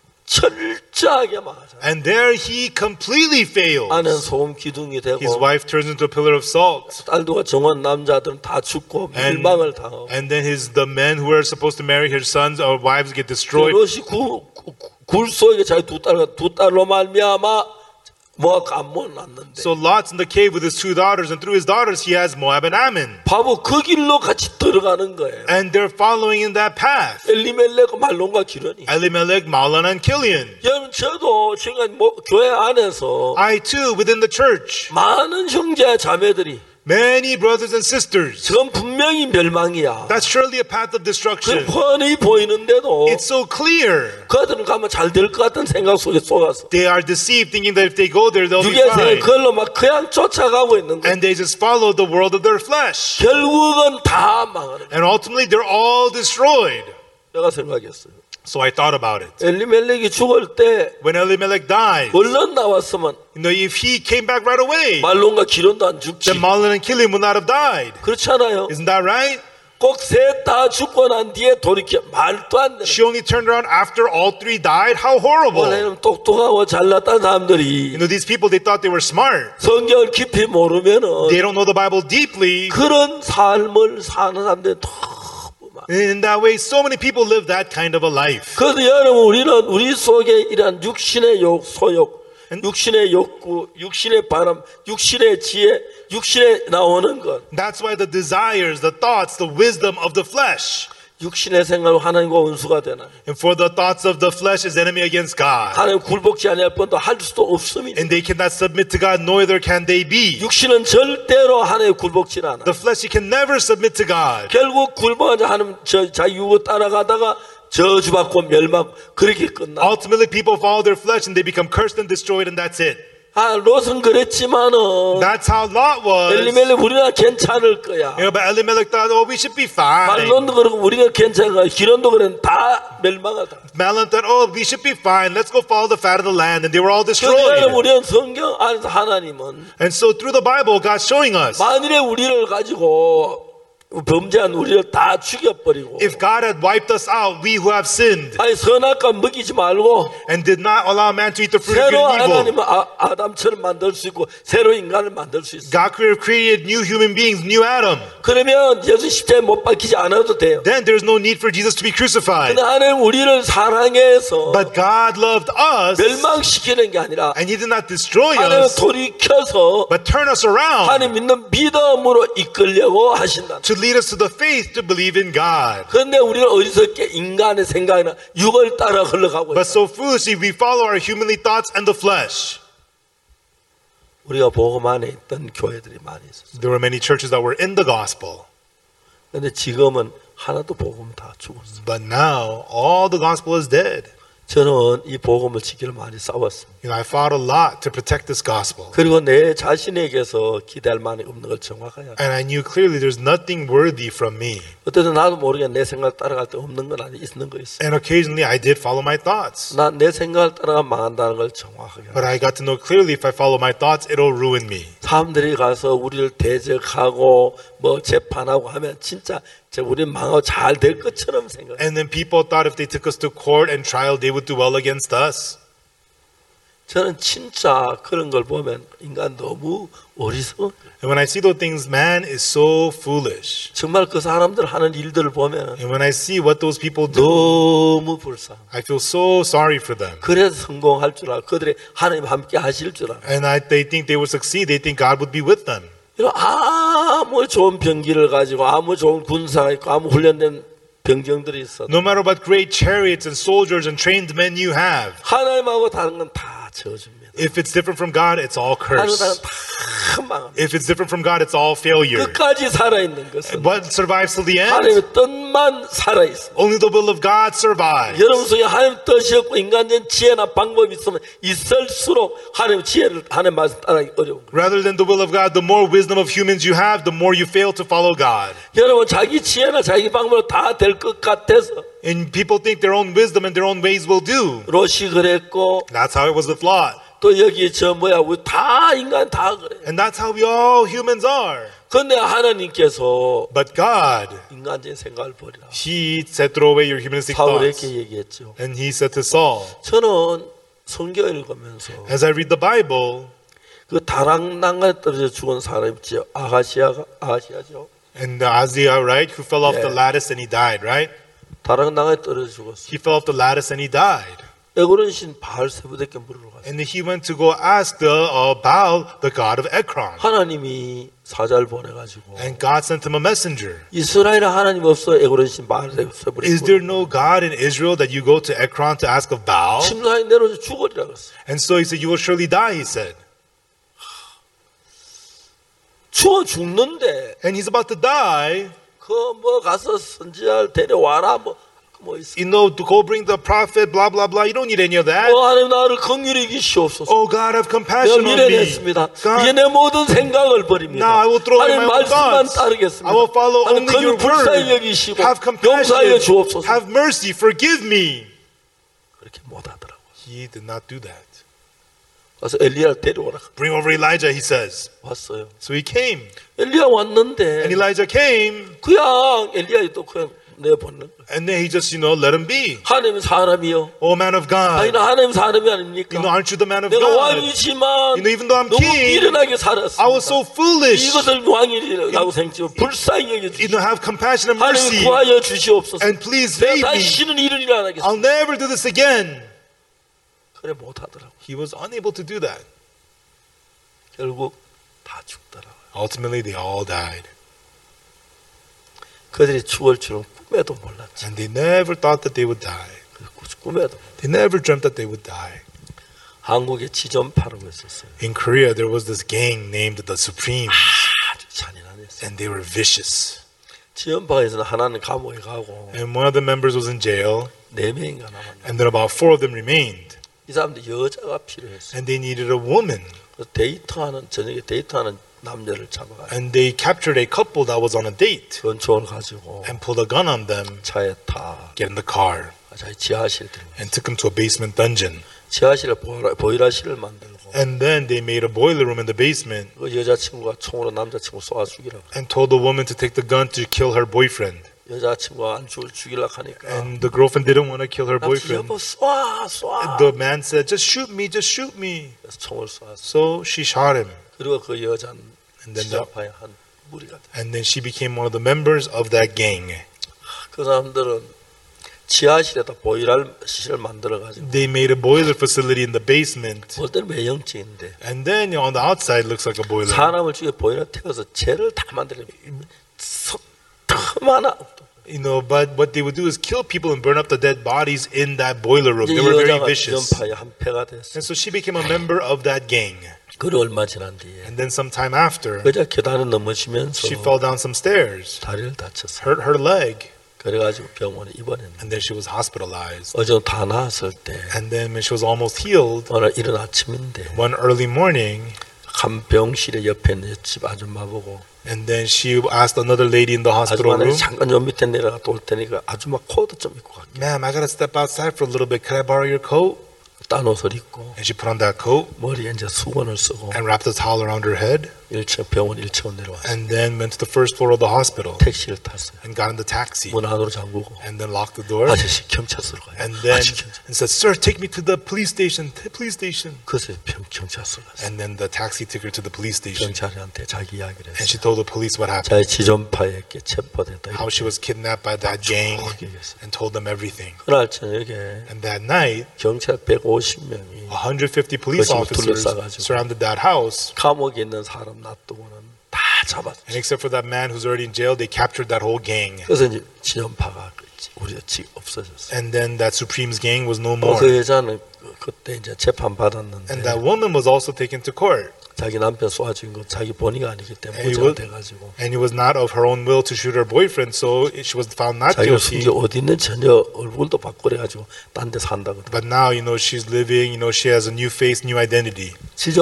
철저하게 망하잖아요. And there he completely fails. 아내는 소금 기둥이 되고 His wife turns into a pillar of salt. 딸들과 정한 남자들은 다 죽고 밀망을 당하고 And then the men who are supposed to marry his sons or wives get destroyed. 롯이 굴 속에 자기 두 딸로 말미암아 모압 암몬 낳는데 So Lot's in the cave with his two daughters, and through his daughters he has Moab and Ammon. 바보 그 길로 같이 들어가는 거예요. And they're following in that path. 엘리멜렉 말론과 기론이. Elimelech, Mahlon, and Chilion. 여러분 저도 지금 교회 안에서 I too, within the church, 많은 형제 자매들이 many brothers and sisters. 저건 분명히 멸망이야. That's surely a path of 그 destruction. 뻔히 보이는데도 It's so clear. 그들은 가면 잘 될 것 같은 생각 속에 속아서 They are deceived, thinking that if they go there, they'll be 육의 fine. 생각 그걸로 막 그냥 쫓아가고 있는 거야. And they just follow the world of their flesh. 결국은 다 망하는 거야. And ultimately, they're all destroyed. 내가 생각했어요. So I thought about it. 엘리멜렉이 죽을 때 When Elimelech died, 얼른 나왔으면 if he came back right away, 말론과 기론도 안 죽지. then Mahlon and Chilion would not have died. 그렇잖아요. Isn't that right? 꼭 셋 다 죽고 난 뒤에 돌이켜 말도 안 되는. She only turned around after all three died? How horrible. 원래는 똑똑하고 잘났다는 사람들이 These people, they thought they were smart. 성경을 깊이 모르면은 They don't know the Bible deeply. 그런 삶을 사는 사람들이 In that way, so many people live that kind of a life. 그래서 여러분 우리는 우리 속에 이러한 육신의 소욕, 육신의 욕구, 육신의 바람, 육신의 지혜, 육신에 나오는 것. That's why the desires, the thoughts, the wisdom of the flesh. 육신의 생각은 하나님과 원수가 되나. And for the thoughts of the flesh is enemy against God. 하나님 굴복지 아니할 뻔도 할 수도 없습니다. And they cannot submit to God, neither can they be. 육신은 절대로 하나님 굴복지 않아. The flesh, you can never submit to God. 결국 굴복하자 하나님 자기 육을 따라가다가 저주받고 멸망 그렇게 끝나. Ultimately, people follow their flesh and they become cursed and destroyed, and that's it. 롯은 그랬지만은 That's how Lot was. 엘리멜렉 우리는 괜찮을 거야. But Elimelech thought, we should be fine. 말론도 그러고 우리는 괜찮을 거야. 기론도 그랬는데 다 멸망하다. Mahlon thought, we should be fine. Let's go follow the fat of the land. And they were all 그래서 destroyed. 우리는 성경 안에서 하나님은 And so through the Bible, God's showing us, 만일에 우리를 가지고 범죄한 우리를 다 죽여버리고 if God had wiped us out, we who have sinned, 아니 선악과 먹이지 말고 and did not allow man to eat the fruit of good 새로 and evil, 하나님은 아담처럼 만들 수 있고 새로 인간을 만들 수 있어. God could have created new human beings, new Adam. 그러면 예수 십자가에 못 박히지 않아도 돼요. Then there's no need for Jesus to be crucified. 근데 하나님 우리를 사랑해서 But God loved us, 멸망시키는 게 아니라 and He did not destroy 하나님 us, 돌이켜서 but turn us around 하나님 믿는 믿음으로 이끌려고 하신다. to lead us to the faith to believe in God. 그런데 우리는 어리석게 인간의 생각이나 육을 따라 흘러가고 But 있어. so foolishly, we follow our humanly thoughts and the flesh. 우리가 복음 안에 있던 교회들이 많이 있었어요. There were many churches that were in the gospel. 근데 지금은 하나도 복음 다 죽었어요. But now, all the gospel is dead. 저는 이 복음을 지키려 많이 싸웠습니다. I fought a lot to protect this gospel. 그리고 내 자신에게서 기대할 만이 없는 걸 정확하게 알아요. And I knew clearly there's nothing worthy from me. 어때든 나도 모르게 내 생각 따라갈 때 없는 건 아니 있는 거 있어. And occasionally I did follow my thoughts. 난 내 생각을 따라가 망한다는 걸 정확하게 But 알아요. I got to know clearly if I follow my thoughts, it'll ruin me. 사람들이 가서 우리를 대적하고 뭐 재판하고 하면 진짜 우리 망하고 잘 될 것처럼 생각해요. And then people thought if they took us to court and trial, they would do well against us. 저는 진짜 그런 걸 보면 인간 너무 어리석어. And when I see those things, man is so foolish. 정말 그 사람들 하는 일들을 보면 And when I see what those people do, 너무 불쌍. I feel so sorry for them. 그래서 성공할 줄 알아. 그들이 하나님 함께 하실 줄 알아. And they think they will succeed. They think God would be with them. 이런 아무 좋은 병기를 가지고 아무 좋은 군사가 있고 아무 훈련된 병정들이 있어. No matter what great chariots and soldiers and trained men you have, 하나님하고 다른 건 다 저어줍니다. if it's different from God, it's all 하나님하고 curse. 다 망합니다. If it's different from God, it's all failure. 끝까지 살아있는 것은 What survives till the end? 하나님의 뜻만 살아있어. Only the will of God survives. 여러분 속에 하나님 뜻이 없고 인간적인 지혜나 방법이 있으면 있을수록 하나님 지혜를 하나님 말씀 따라하기 어려운 거예요. Rather than the will of God, the more wisdom of humans you have, the more you fail to follow God. 여러분 자기 지혜나 자기 방법으로 다 될 것 같아서 And people think their own wisdom and their own ways will do. 롯이 그랬고 That's how it was with Lot. 또 여기 저 뭐야 우리 다 인간 다 그래. And that's how we all humans are. 그런데 하나님께서 But God, 인간적인 생각을 버리라. He said, throw away your humanistic 사울에게 thoughts. 얘기했죠. And He said to Saul, 저는 성경 읽으면서 as I read the Bible, 그 다락난간에 떨어져 죽은 사람이 있죠. 아하시아죠. and Azariah, right, who fell off the Yeah. lattice and he died, right? 다락난간에 떨어져 죽었어. He fell off the lattice and he died. 에고른 신 바알세부대께 물으러 갔어요. And he went to go ask Baal, the god of Ekron. 하나님이 사자를 보내가지고 And God sent him a messenger. 이스라엘에 하나님 없어 에고른 신 바알세부대 Is there no God in Israel that you go to Ekron to ask of Baal? 침상에 내려서 죽으리라 그랬어. And so he said, you will surely die, he said. 죽는데 And he's about to die. 그 뭐 가서 선지자를 데려와라 뭐 있어. You know, to go bring the prophet, blah, blah, blah. You don't need any of that. 하나님 나를 긍휼히 여기시옵소서. Oh, God, have 내가 compassion on me. 미련했습니다. 이제 God, 내 모든 생각을 버립니다. now I will throw away 하나님 my own 말씀만 thoughts. 따르겠습니다. I will follow 하나님 only your 긍휼 불쌍히 word. 여기시고 Have 용서하여 compassion. 주옵소서. Have mercy. Forgive me. 그렇게 못하더라고요. He did not do that. 그래서 엘리야를 데려오라. Bring over Elijah, he says. 왔어요. So he came. 엘리야 왔는데 And Elijah came. 그냥 엘리야이 또 그냥 내보내는 거예요. And then he just, let him be. 하나님 사람이요. Oh, man of 아니 God. 나 하나님 사람이 아닙니까? Aren't you the man of 내가 God? 왕이지만 Even though I'm 너무 king, 미련하게 I 살았습니다. was so foolish. 이것을 왕이라고 생각지만 불쌍히 여겨주시오. Have compassion and 하나님 mercy. 구하여 주시옵소서. And please save 내가 me. 다시는 이런 일 안 하겠습니다. I'll never do this again. 그래 못하더라고. He was unable to do that. 결국 다 죽더라고요. Ultimately, they all died. 그들이 죽을 줄은 꿈에도 몰랐죠. And they never thought that they would die. 꿈에도. They never dreamt that they would die. 한국에 지점파라고 했었어요. In Korea, there was this gang named the Supremes. 아주 잔인하네요. And they were vicious. 지점파에서는 하나는 감옥에 가고 And one of the members was in jail. 4명인가 남았는데 And then about 4 of them remained. 이 사람들 여자가 필요했어요. And they needed a woman. 저녁에 데이트하는 남자를 잡아가지고 And they captured a couple that was on a date. 권총을 가지고 And pulled a gun on them. 차에 타 Get in the car. 자기 지하실 들어가. And took them to a basement dungeon. 지하실에 보일러실을 만들고 And then they made a boiler room in the basement. 그 여자친구가 총으로 남자친구 쏘아 죽이라고. And told the woman to take the gun to kill her boyfriend. 여자친구가 안 죽이려고 하니까 And the girlfriend didn't want to kill her 남친 boyfriend. 여보 쏴. The man said, just shoot me, just shoot me. 그래서 총을 쏘았어. So she shot him. 그리고 그 여자는 And then, 지자파의 한 무리가 돼. and then she became one of the members of that gang. 그 사람들은 지하실에다 보일러실을 만들어 가지고 They made a boiler facility in the basement. 볼 때는 외형적인데 And then on the outside it looks like a boiler. 사람을 죽여 보일러 태워서 죄를 다 만들면 하나. But what they would do is kill people and burn up the dead bodies in that boiler room. 이제 They were very 여자가 vicious. 지점파의 한 패가 됐어. And so she became a member of that gang. 그리고 얼마 지난 뒤에 And then sometime after, 그저 계단을 넘어지면서 she fell down some stairs, 다리를 다쳤어요. hurt her leg, 그래가지고 병원에 입원했는데 and then she was hospitalized. 어제 다 나았을 때 And then when she was almost healed, 오늘 이른 아침인데 one early morning, 한 병실에 옆에 있는 집 아줌마 보고 and then she asked another lady in the hospital 아줌마는 room, 잠깐 요 밑에 내려가 올 테니까 아줌마 코트 좀 입고 갈게. ma'am, I gotta step outside for a little bit. Could I borrow your coat? 딴 옷을 입고 And she put on that coat 머리에 이제 수건을 쓰고 and wrapped a towel around her head, 1층 병원 1층 내려왔어요. and then went to the first floor of the hospital 택시를 탔어요. and got in the taxi, 문 안으로 잠그고 and then locked the door, 아저씨 경찰서로 가요. and then 아저씨 경찰. and said, "Sir, take me to the police station. Police station." 그래서 경찰서로 갔어요. And then the taxi took her to the police station, 경찰한테 자기 이야기를 and 했어요. she told the police what happened, 자기 지존파에게 체포됐다. how she was kidnapped by that gang, 쭉 얘기했어요. and told them everything. 그날 저녁에 And that night, 경찰 150명이 150 police 그것이 officers 둘러싸가지고. surrounded that house, 감옥에 있는 사람 놔두고는 다 잡았어요. and except for that man who's already in jail, they captured that whole gang. 그래서 이제 지존파가 우리가 없어졌어요. And then that Supremes gang was no 또 more. 그 여자는 그때 이제 재판 받았는데 And that woman was also taken to court. 자기 남편 쏘아준 거 자기 본의가 아니기 때문에 And 무죄가 돼가지고 And it was not of her own will to shoot her boyfriend, so she was found not 자기가 guilty. 숨겨 어디 있는 전혀 얼굴도 바꾸래가지고 딴 데 산다거든. But now, she's living, she has a new face, new identity.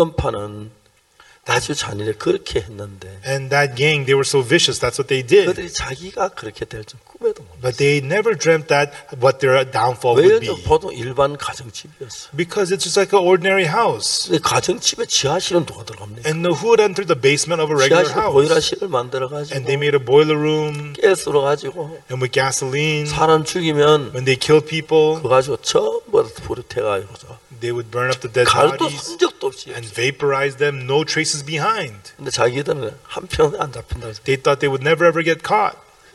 지존파는 아주 잔인해 그렇게 했는데 And that gang, they were so vicious, that's what they did. 그들이 자기가 그렇게 될 줄 꿈에도 몰랐어요. But they never dreamt that what their downfall would 왜요? be. 보통 일반 가정집이었어. Because it's just like an ordinary house. 근데 가정집에 지하실은 누가 들어갑니까? And who would enter the basement of a regular 지하실 house? 보일러실을 만들어가지고 And they made a boiler room, 가스로 가지고 and with gasoline, 사람 죽이면 when they killed people, 그거 가지고 전부 다 불을 태가지고 they would burn up the dead 갈도 bodies 흔적도 없이 and vaporize them, no traces behind. 근데 자기들은 한 평 안 잡힌다 그래서 They thought they would never ever get caught.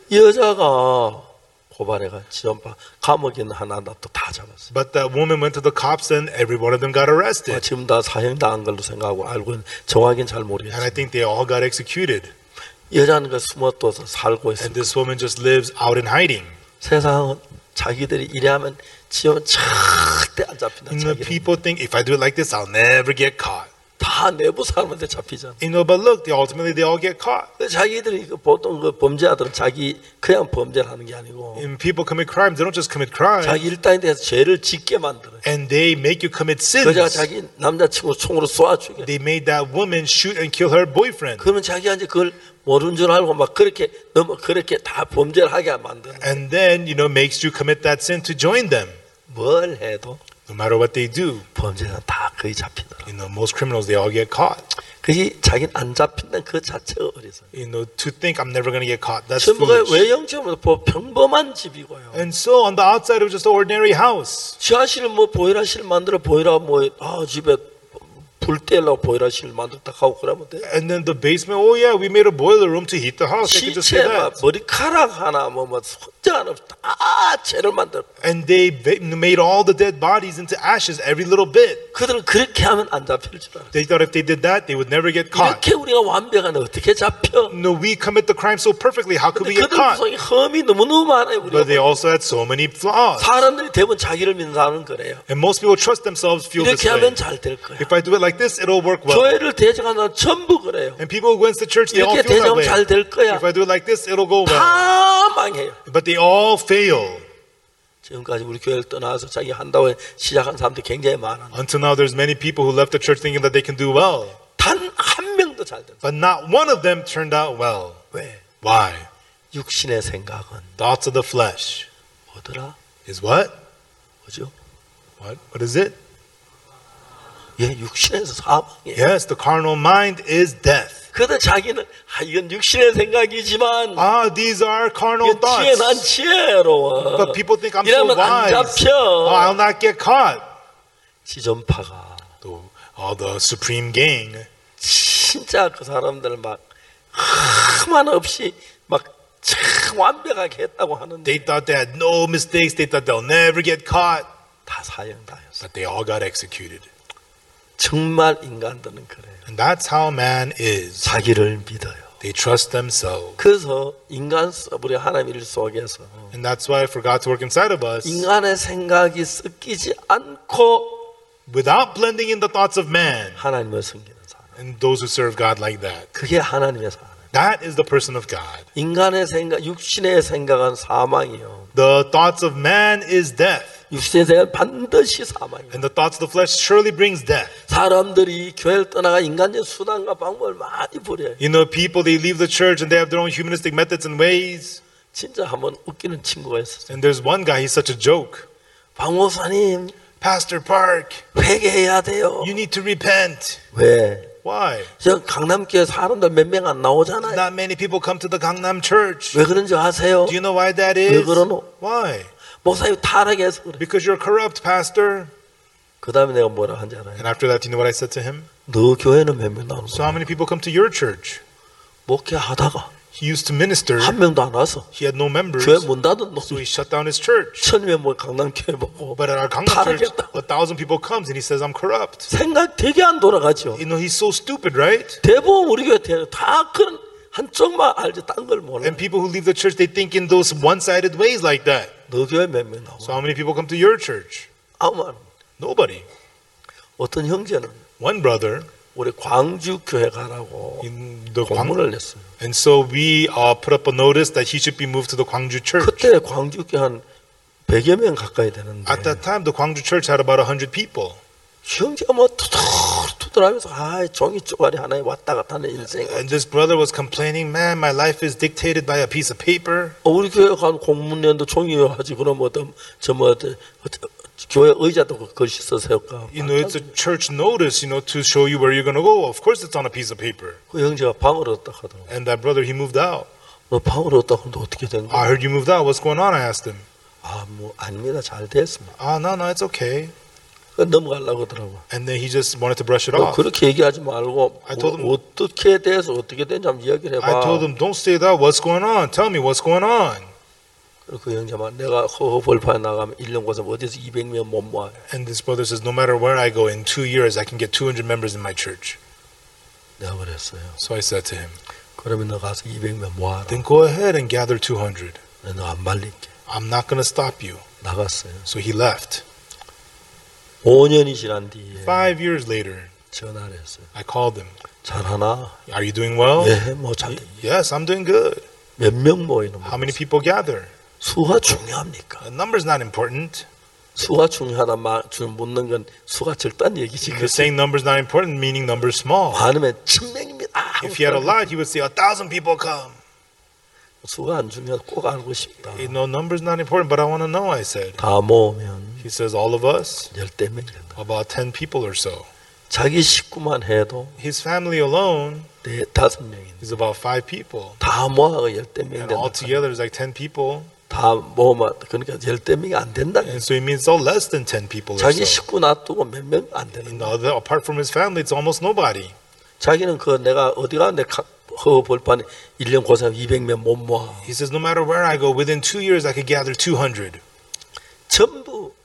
여자가 고발해가 지존파 감옥에 있는 하나 또 다 잡았어. But that woman went to the cops and every one of them got arrested. 지금 다 사형당한 걸로 생각하고 알고 정확히는 잘 And I 모르겠어요. think they all got executed. 여자는 그 숨어둬서 살고 있어. And this woman just lives out in hiding. 세상은 자기들이 이래하면 지원 절대 안 잡힌다. 자기는. People think if I do it like this, I'll never get caught. 다 내부 사람한테 잡히잖아. But look, ultimately they all get caught. 자기들이 보통 그 범죄자들은 자기 그냥 범죄를 하는 게 아니고 And people commit crimes, they don't just commit crimes. 자기 일당에 대해서 죄를 짓게 만들어. And they make you commit 그자가 sins. 자기 남자친구 총으로 쏴 죽여. They made that woman shoot and kill her boyfriend. 그러면 자기가 이제 그걸 모르는 줄 알고 막 그렇게 그렇게 다 범죄를 하게 만드는. And then, makes you commit that sin to join them. 뭘 해도 No matter what they do, 범죄는 다 거의 잡히더라. most criminals, they all get caught. 그게 자기는 안 잡힌다는 그 자체가 어리석. To think I'm never going to get caught, that's 전부가 foolish. 외형적으로 평범한 집이고요. And so on the outside, it was just an ordinary house. 지하실 보일러실 만들어 보일러 집에 불 떼려고 보일러실 만들었다 하고 그러면 돼. And then the basement, oh yeah, we made a boiler room to heat the house. They could just say 시체 that. 머리카락 하나 손자 하나 다 죄를 만들어. And they made all the dead bodies into ashes, every little bit. 그들은 그렇게 하면 안 잡힐 줄 알아. They thought if they did that, they would never get caught. 이렇게 우리가 완벽한데 어떻게 잡혀? No, we commit the crime so perfectly. How could we get 그들 caught? 속에 흠이 너무너무 많아요. But they 우리가. also had so many flaws. 사람들이 대부분 자기를 믿는 사람은 그래요. And most people trust themselves, feel this 이렇게 way. 하면 잘 될 거야. If I do it like this, it'll work well. 교회를 대적하는 사람 전부 그래요. And people who go into church, they all 이렇게 feel that 대적하면 way. 잘 될 거야. If I do it like this, it'll go well. 다 망해요. But they all fail. 지금까지 우리 교회를 떠나서 자기 한다고 시작한 사람들이 굉장히 많아. Until now, there's many people who left the church thinking that they can do well. 단 한 명도 잘 됐어. But not one of them turned out well. 왜? Why? 육신의 생각은 Thoughts of the flesh 뭐더라? is what? 뭐죠? What is it? 예, 육신에서 사망이에요. Yes, the carnal mind is death. 그런데 자기는 이건 육신의 생각이지만 These are carnal 이건 지혜 난 thoughts. 지혜로워. But people think I'm so 이러면 안 wise. 잡혀. I'll not get caught. 지존파가 The Supreme gang, 진짜 그 사람들 막 흠한 없이 막 참 완벽하게 했다고 하는데 they thought they had no mistakes. They thought they'll never get caught. 다 사형당했어. But they all got executed. 정말 인간들은 그래요. And that's how man is. 자기를 믿어요. They trust themselves. 그래서 우리 하나님 일 속에서 And that's why for God to work inside of us, 인간의 생각이 섞이지 않고 without blending in the thoughts of man, 하나님을 섬기는 사람. And those who serve God like that. 그게 하나님의 사람. That is the person of God. 인간의 생각, 육신의 생각은 사망이요. The thoughts of man is death. 육신의 생각은 반드시 사망이요. And the thoughts of the flesh surely brings death. 사람들이 교회를 떠나가 인간적 수단과 방법을 많이 부려요. You know, people, they leave the church and they have their own humanistic methods and ways. 진짜 한번 웃기는 친구가 있었어요. And there's one guy, he's such a joke. 박 목사님, Pastor Park, 회개해야 돼요. you need to repent. 왜? Why? 저 강남교회 사람들 몇 명 안 나오잖아요. Not many people come to the Gangnam Church. 왜 그런지 아세요? Do you know why that 왜 is? 그러노? Why? 목사님 타락해서 그래. Because you're corrupt, Pastor. 그 다음에 내가 뭐라 한지 알아요? And after that, do you know what I said to him? 너 교회는 몇 명 나오는 So 거야? how many people come to your church? 목회하다가 He used to minister. 한 명도 안 와서 He had no members. 교회 문 닫은 놈. So he shut down his church. 천이면 뭐 강남교회 보고 But at our Gangnam church, 타락했다. 1,000 people comes and he says, I'm corrupt. 생각 되게 안 돌아가죠. You know, he's so stupid, right? 대부분 우리 교회 다 그런 한쪽만 알지 딴 걸 몰라. And people who leave the church, they think in those one-sided ways like that. 너 교회 몇 명 나와? So how many people come to your church? 아무 말. Nobody. 어떤 형제는 One brother, 우리 광주 교회 가라고 in the 공문을 냈어요. and so we put up a notice that he should be moved to the Gwangju church. 그때 광주 교회 한 100여 명 가까이 되는데 At that time, the Gwangju church had about 100 people. 형제가 뭐 투덜투덜하면서 종이 쪼가리 하나에 왔다 갔다 하는 인생. And this brother was complaining, man, my life is dictated by a piece of paper. 우리 교회 간 공문내도 종이 하지 그럼 교회 의자도 글씨 써서 세울까? You know, it's a church notice, you know, to show you where you're going to go. Of course, it's on a piece of paper. 그 형제가 방을 얻다 하더라고. And that brother, he moved out. 너 방을 얻다 그런데 어떻게 된 I 거야? heard you moved out. What's going on? I asked him. 뭐 아닙니다. 잘 됐습니다. No, it's okay. 넘어가려고 하더라고. And then he just wanted to brush it off. 그렇게 얘기하지 말고 I told him- 어떻게 돼서 어떻게 된지 한번 이야기를 해봐. I told him, don't say that. What's going on? Tell me what's going on. 그 형제만 내가 허허벌판에 나가면 1년 고생 어디서 200명 못 모아요. And this brother says, no matter where I go, in 2 years, I can get 200 members in my church. 내가 그랬어요. So I said to him, 그러면 너 가서 200명 모아라. then go ahead and gather 200. 너 안 말릴게. I'm not going to stop you. 나갔어요. So he left. 5년이 지난 뒤에 5 years later, 전화를 했어요. I called him. 잘하나? Are you doing well? 예, 뭐 잘 돼. Yes, I'm doing good. 몇 명 모이는 How 거. many people gather? 수가 중요합니까? The number's not important. 수가 중요하다 묻는 건 수가 적다는 얘기지. You're saying number's not important, meaning number's small. 많으면 1000명입니다. If he had a lot, he would say 1,000 people come. 수가 안 중요해. 꼭 알고 싶다. You know, number's not important, but I want to know, I said. 다 모으면 He says, all of us, 10명 된다. about 10 people or so. 자기 식구만 해도 His family alone 5명인데 is about 5 people. 다 모아가 10명 And 된다. altogether, it's like 10 people. 다 모으면 그러니까 10명이 안 된다. And so it means it's all less than 10 people or 자기 so. 식구 놔두고 몇 명 안 And 되는 the 거. other, apart from his family, it's almost nobody. 자기는 그 내가 어디 가는데 허벌판에 1년 고생 200명 못 모아. He says, no matter where I go, within 2 years, I could gather 200. 전부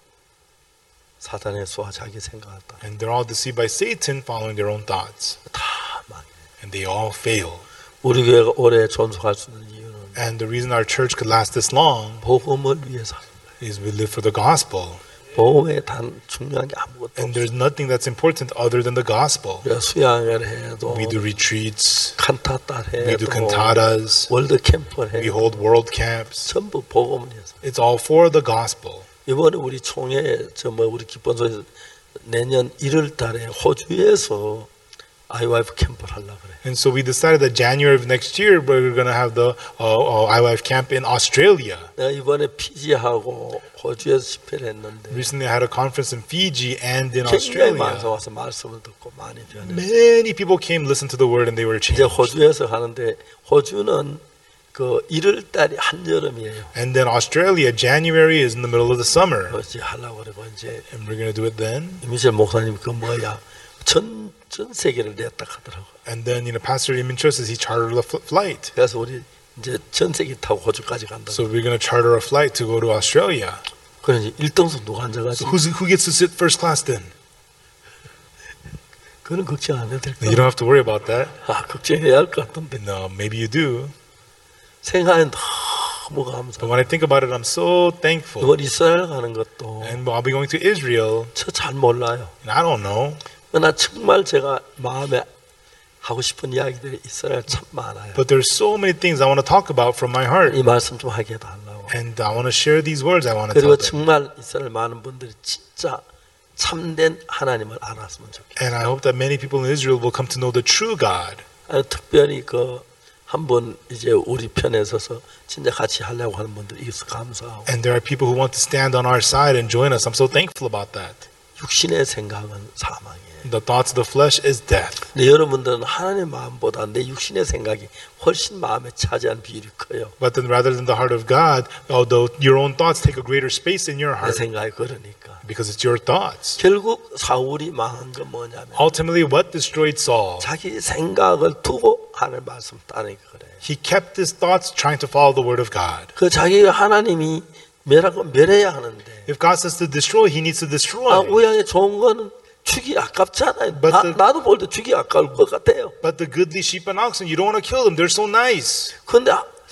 사단의 수와 자기 생각했다. And they're all deceived by Satan, following their own thoughts. 다 망해. And they all fail. 우리 교회가 오래 존속할 수 있는 이유는 And the reason our church could last this long 복음을 위해서 하는 거예요. is we live for the gospel. 복음에 단 중요한 게 아무것도 And 없어. there's nothing that's important other than the gospel. 우리가 수양을 해도 We do retreats, 칸타타 we do 해도 cantatas, 월드 캠프를 we 해도 hold world camps. 전부 복음을 위해서. It's all for the gospel. 이번에 우리 총회 우리 기본소에서 내년 1월 달에 호주에서 IYF 캠프를 하려고 그래. And so we decided that January of next year, we're going to have the IYF camp in Australia. 내가 이번에 피지하고 호주에서 집회를 했는데 Recently, I had a conference in Fiji and in 굉장히 많이 Australia. 와서 말씀을 듣고 많이 변해. Many people came, listened to the word, and they were 이제 changed. 호주에서 하는데 호주는 그 1월 달이 한여름이에요. And then Australia, January is in the middle of the summer. 이제 하려고 그러고 이제 And we're going to do it then. 이미철 목사님 그 뭐야 전 세계를 냈다 하더라고. And then, Pastor Imin says he chartered a flight. 그래서 우리 이제 전 세계 타고 호주까지 간다. So we're going to charter a flight to go to Australia. 그래서 1등석 누가 So 앉아가지고 who gets to sit first class then? 그건 걱정 안 해도 될 You 거야. don't have to worry about that. 걱정해야 할 것 같던데 No, maybe you do. 생각엔 너무 감사. But when I think about it, I'm so thankful. 이번 이스라엘 가는 것도 And I'll be going to Israel. 저 잘 몰라요. And I don't know. 그러나 정말 제가 마음에 하고 싶은 이야기들이 이스라엘 참 많아요. But there's so many things I want to talk about from my heart. 이 말씀 좀 하게 해달라고. And I want to share these words. I want to 그리고 tell them. 정말 이스라엘 많은 분들이 진짜 참된 하나님을 알았으면 좋겠어요. And I hope that many people in Israel will come to know the true God. 특별히 한번 이제 우리 편에 서서 진짜 같이 하려고 하는 분들이 있어 감사하고. And there are people who want to stand on our side and join us. I'm so thankful about that. 육신의 생각은 사망이에요. The thoughts of the flesh is death. 근데 여러분들은 하나님의 마음보다 내 육신의 생각이 훨씬 마음에 차지한 비율이 커요. But then rather than the heart of God, although your own thoughts take a greater space in your 내 heart 생각이 그러니까. because it's your thoughts. 결국 사울이 망한 건 뭐냐면 Ultimately, what destroyed Saul? 자기 생각을 두고 하나님 말씀 따르니까 그래요. He kept his thoughts trying to follow the word of God. 자기 하나님이 멸해야 하는데 If God says to destroy, he needs to destroy. 우양에 좋은 거는 죽이 아깝잖아요. But the- 나도 볼 때 죽이 아까울 것 같아요. But the goodly sheep and oxen, you don't want to kill them. They're so nice. 근데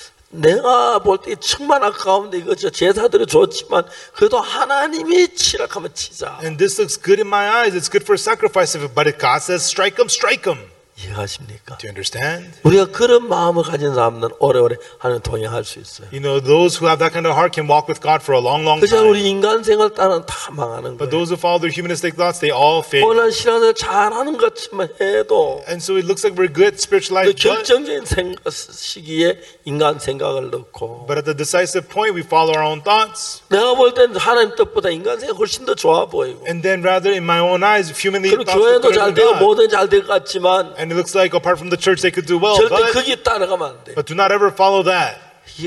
내가 볼 때 정말 아까운데 이거 제사들이 좋지만 그래도 하나님이 치라하면 치자. And this looks good in my eyes. It's good for sacrifice. But if God says strike them, strike them. 이해하십니까? Do you understand? 우리가 그런 마음을 가진 사람들은 오래오래 하나님 동행할 수 있어요. You know, those who have that kind of heart can walk with God for a long, long 그저 time. 우리 인간 생활 따라 다 망하는 But 거예요. those who follow their humanistic thoughts, they all fail. 오늘 신앙을 잘하는 것처럼 해도 And so it looks like we're good spiritual 그 life, but 결정적인 시기에 인간 생각을 넣고 at the decisive point, we follow our own thoughts. 내가 볼 때는 하나님 뜻보다 인간 생각 훨씬 더 좋아 보이고 And then rather in my own eyes, humanly 그리고 thoughts look 교회도 better 잘 than 되고 God. 뭐든 잘 될 것 같지만 And it looks like apart from the church, they could do well. 절대 But 거기에 따라가면 안 돼. do not ever follow that.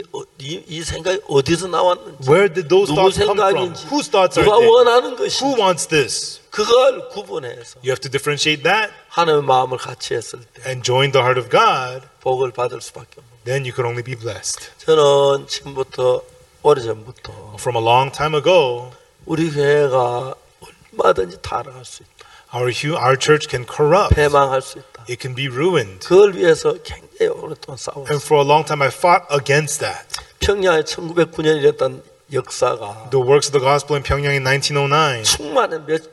이 생각이 어디서 나왔는지 Where did those 누구 thoughts come from? 생각인지 Whose thoughts are 누가 they? 원하는 Who 것인지 wants this? 그걸 구분해서 You have to differentiate that 하나님의 마음을 같이 했을 때 and join the heart of God. 복을 받을 수밖에 없는 Then you can only be blessed. 저는 지금부터 오래전부터 From a long time ago, 우리 교회가 얼마든지 타락할 수 있다. our church can corrupt. 패망할 수 있다. It can be ruined. 그걸 위해서 굉장히 오랫동안 And 싸웠어요. for a long time, I fought against that. 평양에 1909년에 일었던 역사가 The works of the gospel in Pyongyang in 1909, 충만해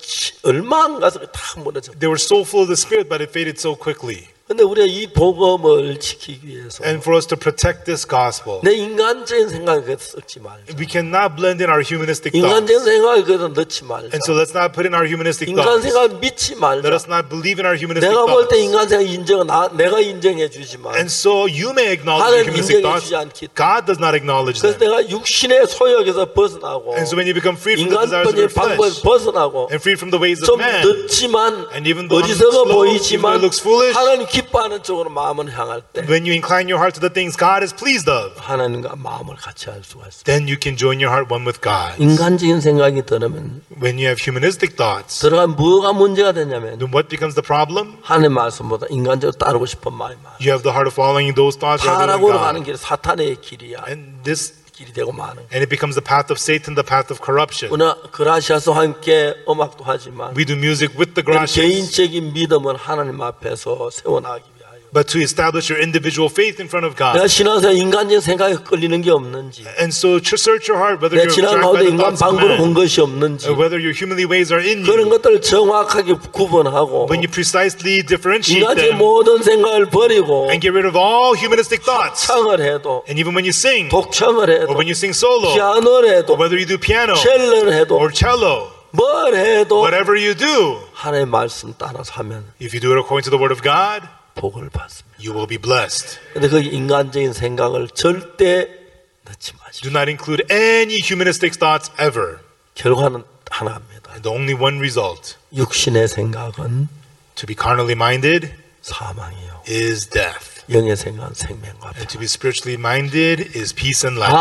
얼마 안 가서 다 무너져. they were so full of the Spirit, but it faded so quickly. 근데 우리가 이 복음을 지키기 위해서 And for us to protect this gospel, 내 인간적인 생각에 섞지 말자. we cannot blend in our humanistic 인간적인 thoughts. 생각을 그래서 넣지 말자. And so let's not put in our humanistic 인간 thoughts. 생각을 믿지 Let 말자. us not believe in our humanistic 내가 볼 때 thoughts. 인간 생각 내가 인정해 주지만 And so you may acknowledge your 하나님 humanistic 인정해 thoughts. 주지 않기. God does not acknowledge 그래서 them. 내가 육신의 소욕에서 벗어나고 And so when you become free from the desires of 인간적인 your 방법에서 flesh 벗어나고 and free from the ways 좀 of man, 늦지만 and even though it looks 어리석어 slow, even 보이지만 though it looks foolish, 하나님 기뻐하는 쪽으로 마음을 향할 때 when you incline your heart to the things God is pleased of, 하나님과 마음을 같이 할 수가 있어요. then you can join your heart one with God. 인간적인 생각이 들으면 When you have humanistic thoughts, 들어가면 뭐가 문제가 되냐면 then what becomes the problem? 하나님 말씀보다 인간적으로 따르고 싶은 마음이 많아. You have the heart of following those thoughts rather than 타락으로 가는 God. 길이 사탄의 길이야. And 길이 되고 많은. it becomes the path of Satan, the path of corruption. 그러나 그라시아스와 함께 음악도 하지만 We do music with the Gracias, 개인적인 믿음은 하나님 앞에서 세워나가기 위하여. but to establish your individual faith in front of God. 내가 신앙생활 인간적인 생각에 끌리는 게 없는지, And so search your heart whether 내 you're 지난 attracted by 가운데 the 인간 thoughts of 방법으로 온 man, 것이 없는지, or whether your humanly ways are in 그런 you. 것들을 정확하게 구분하고 When you precisely differentiate 인간의 them 모든 생각을 버리고 and get rid of all humanistic thoughts, 창을 해도 and even when you sing, 독창을 해도 or when you sing solo, 피아노를 or 해도 whether you do piano 첼로를 해도 or cello, 뭘 해도 whatever you do, 하나님의 말씀 따라서 하면 if you do it according to the word of God, 복을 받습니다. you will be blessed. 근데 그 인간적인 생각을 절대 넣지 마십시오. Do not include any humanistic thoughts ever. 결과는 하나입니다. And the only one result, 육신의 생각은 to be carnally minded 사망이요. is death. 영의 생각은 생명과 And to 평안. be spiritually minded is peace and life.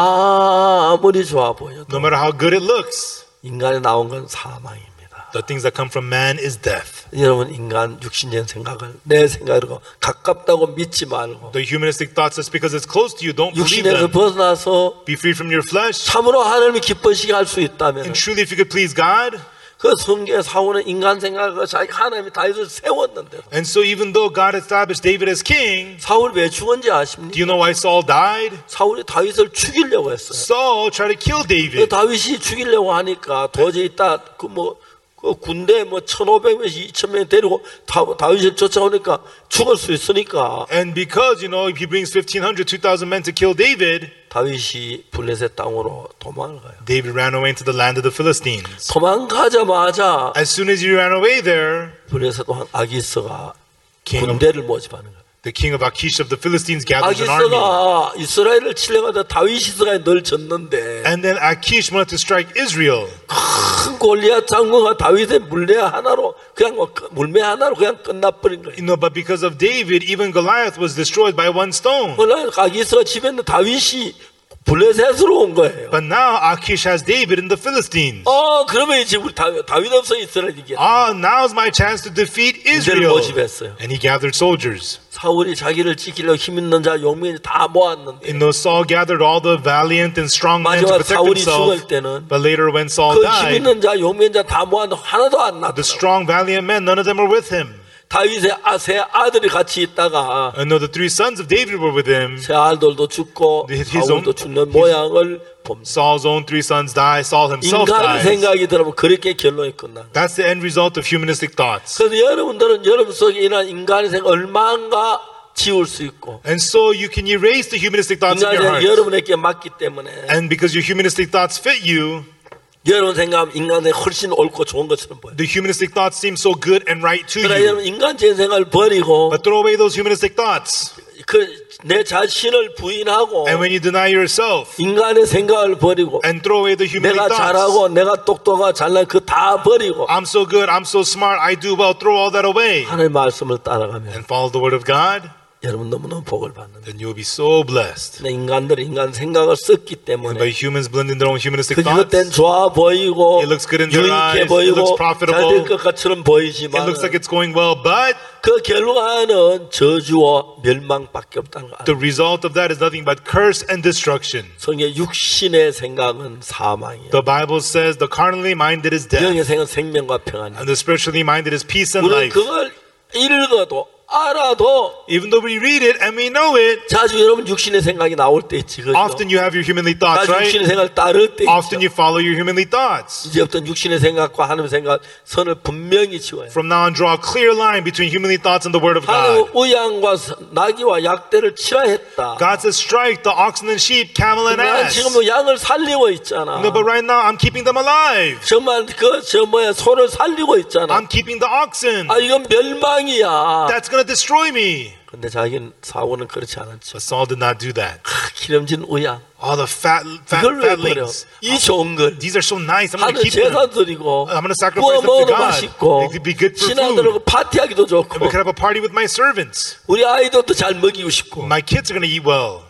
아무리 좋아 보여도 No matter how good it looks, 인간에 나온 건 사망입니다. the things that come from man is death. 여러분 인간 육신적인 생각을 내 생각으로 가깝다고 믿지 말고 The humanistic thoughts, just because it's close to you, don't believe 육신에서 them. 벗어나서 Be free from your flesh. 참으로 하나님이 기뻐시게 할 수 있다면 And truly, if you could please God. 그 성경의 사원은 인간 생각을 자기 하나님이 다윗을 세웠는데 And so even though God established David as king, 사울 왜 죽은지 do 아십니까? you know why Saul died? 사울이 다윗을 죽이려고 했어요. Saul tried to kill 그 David. 다윗이 죽이려고 하니까 도저히 그 군대 뭐 1,500명, 2,000명 데리고 다윗을 쫓아오니까 죽을 수 있으니까 And because, if he brings 1,500, 2,000 men to kill David, 다윗이 블레셋 땅으로 도망을 가요. David ran away into the land of the Philistines. 도망가자마자 As soon as he ran away there, 블레셋 왕 아기스가 king of, 군대를 모집하는 거예요. the king of Achish of the Philistines gathers an army. 아기스가 이스라엘을 치려고 하다 다윗 이스라엘 늘 졌는데 And then Achish wanted to strike Israel. 큰 골리앗 장군과 다윗의 물매 하나로 그냥 끝나버린 거예요. But because of David, even Goliath was destroyed by one stone. 그러나 아기스가 집에 있는 다윗이 블레셋으로 온 거예요. But now Achish has David in the Philistines. 그러면 이제 우리 다윗 없어 이스라엘 이겨. Now's my chance to defeat 군대를 Israel. 모집했어요. And he gathered soldiers. 사울이 자기를 지키려고 힘 있는 자 용민이 다 모았는데 Saul gathered all the valiant and strong men to 마지막 protect 사울이 himself. 죽을 때는 But later when 그 Saul 힘 died, 있는 자 용민 자 다 모았는데 하나도 안 the 났더라고요. strong valiant men, none of them were with him. 다윗의 세 아들이 같이 있다가 The three sons of David were with him. 세 아들도 죽고 His 사울도 own- 죽는 모양을 봅니다. Saul's own three sons died. Saul himself 인간의 died. 생각이 들어면 그렇게 결론이 끝나. That's the end result of humanistic thoughts. 그래서 여러분들은 여러분 속에 일어난 인간의 생각 얼마인가 지울 수 있고 And so you can erase the humanistic thoughts in 인간의 your 생각 heart. 여러분에게 맞기 때문에 And because your humanistic thoughts fit you, 여러분 생각하면 인간의 훨씬 옳고 좋은 것처럼 보여요. the humanistic thoughts seem so good and right to 그러나 you. 여러분 인간적인 생각을 버리고 But throw away those humanistic thoughts. 내 자신을 부인하고 And when you deny yourself 인간의 생각을 버리고 and throw away the humanistic 내가 thoughts. 잘하고 내가 똑똑하고 잘난 그 다 버리고 I'm so good, I'm so smart, I do well, throw all that away. 하나님의 말씀을 따라가면 And follow the word of God, 여러분 너무너무 복을 받는다. then you'll be so blessed. 인간들이 인간 생각을 썼기 And 때문에 by humans blending their own humanistic 그것된 thoughts, 좋아 보이고 It looks good in their 유익해 eyes, it 보이고 looks profitable. 잘 될 것 같처럼 it 보이지만 looks like it's going well, but 그 결과는 저주와 멸망밖에 없다는 거 the 알아요. result of that is nothing but curse and destruction. 성경 육신의 생각은 사망이에요. The Bible says the carnally minded is death, 영의 생각은 생명과 평안이에요. and the spiritually minded is peace and 우리는 life. 그걸 읽어도 알아도 Even though we read it and we know it, 자주 여러분 육신의 생각이 나올 때 있지, 그죠? often you have your humanly thoughts, 자주 right? 육신의 생각을 따를 때 Often 있죠. you follow your humanly thoughts. 이제부터 육신의 생각과 하나님의 생각 선을 분명히 지워요. From now on, draw a clear line between humanly thoughts and the word of 하나님은 God. 우양과 나귀와 약대를 치라했다. God says, strike the oxen and sheep, camel and 난 ass. 지금 양을 살리고 있잖아. No, but right now I'm keeping them alive. 정말 소를 살리고 있잖아. I'm keeping the oxen. 이건 멸망이야. That's going to destroy me. 근데 자기는 사고는 그렇지 않았죠. But Saul did not do that. 기름진 우양. All the fat 이걸 왜 버려? fatlings. 이 좋은 걸. These are so nice. I'm going 하는 to keep them. 제사 드리고 I'm going to 구워 sacrifice them to 먹어도 God. 맛있고 They could be good for 신하들하고 food. 파티하기도 And we 좋고 could have a party with my servants. 우리 아이들도 잘 먹이고 싶고 My kids are going to eat well.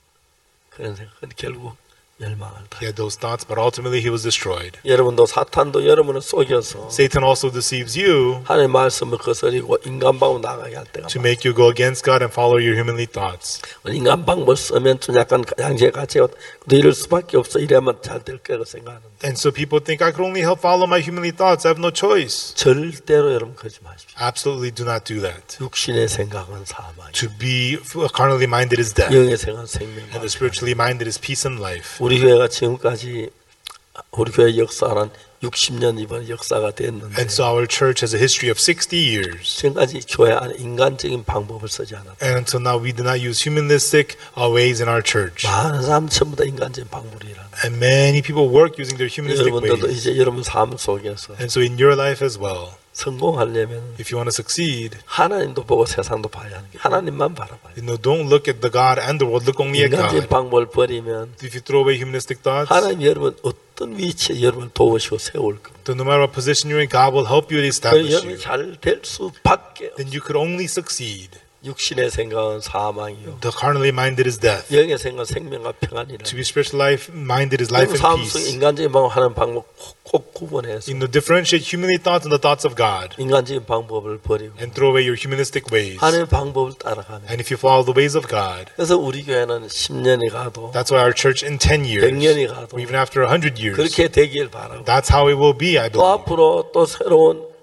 그런 생각. 근데 결국 멸망을 다. He had those thoughts, but ultimately he was destroyed. 여러분도 사탄도 여러분을 속여서 Satan also deceives you 하나님의 말씀을 거스리고 인간 방법 나가게 할 때가 to make you go against God and follow your humanly thoughts. 인간 방법 쓰면 좀 약간 양재 가치가 이럴 수밖에 없어. 이래야만 잘 될 거라고 생각하는데 And so people think I could only help follow my humanly thoughts. I have no choice. 절대로 여러분 그러지 마십시오. Absolutely do not do that. 육신의 생각은 사망이고 To be carnally minded is death, 영의 생각은 생명이고 and the spiritually minded is peace and life. 우리 교회가 지금까지 우리 교회 역사는 60년 이번 역사가 됐는데 And so our church has a history of 60 years. 지금까지 교회 안에 인간적인 방법을 쓰지 않았다. And until now, we did not use humanistic ways in our church. 많은 사람 전부 다 인간적인 방법을 일하는. And many people work using their humanistic 여러분들도 ways. 이제 여러분 삶 속에서 And so in your life as well, 성공하려면 if you want to succeed, 하나님도 보고 세상도 봐야 하는 게 하나님만 바라봐요. don't look at the God and the world, look only at 인간적인 God. 방법을 버리면 If you throw away humanistic thoughts, 하나님 여러분 어떤 위치에 여러분을 도우시고 세울 겁니다. then no matter what position you're in, God will help you and establish 여러분이 you. 잘 될 수밖에 Then you could only succeed. 육신의 생각은 사망이요 The carnally minded is death. 영의 생각은 생명과 평안이라. To be spiritual life minded is life and 삶 속 peace. 인간적인 방법 하는 방법 꼭 구분해서 Differentiate humanly thoughts and the thoughts of God, 인간적인 방법을 버리고 and throw away your humanistic ways. 하나님의 방법을 따라가면. And if you follow the ways of God, 그래서 우리 교회는 10년이 가도 that's why our church in 10 years, 100년이 가도 or even after 100 years, 그렇게 되길 바라고 that's how it will be, I 또 believe. 앞으로 또 새로운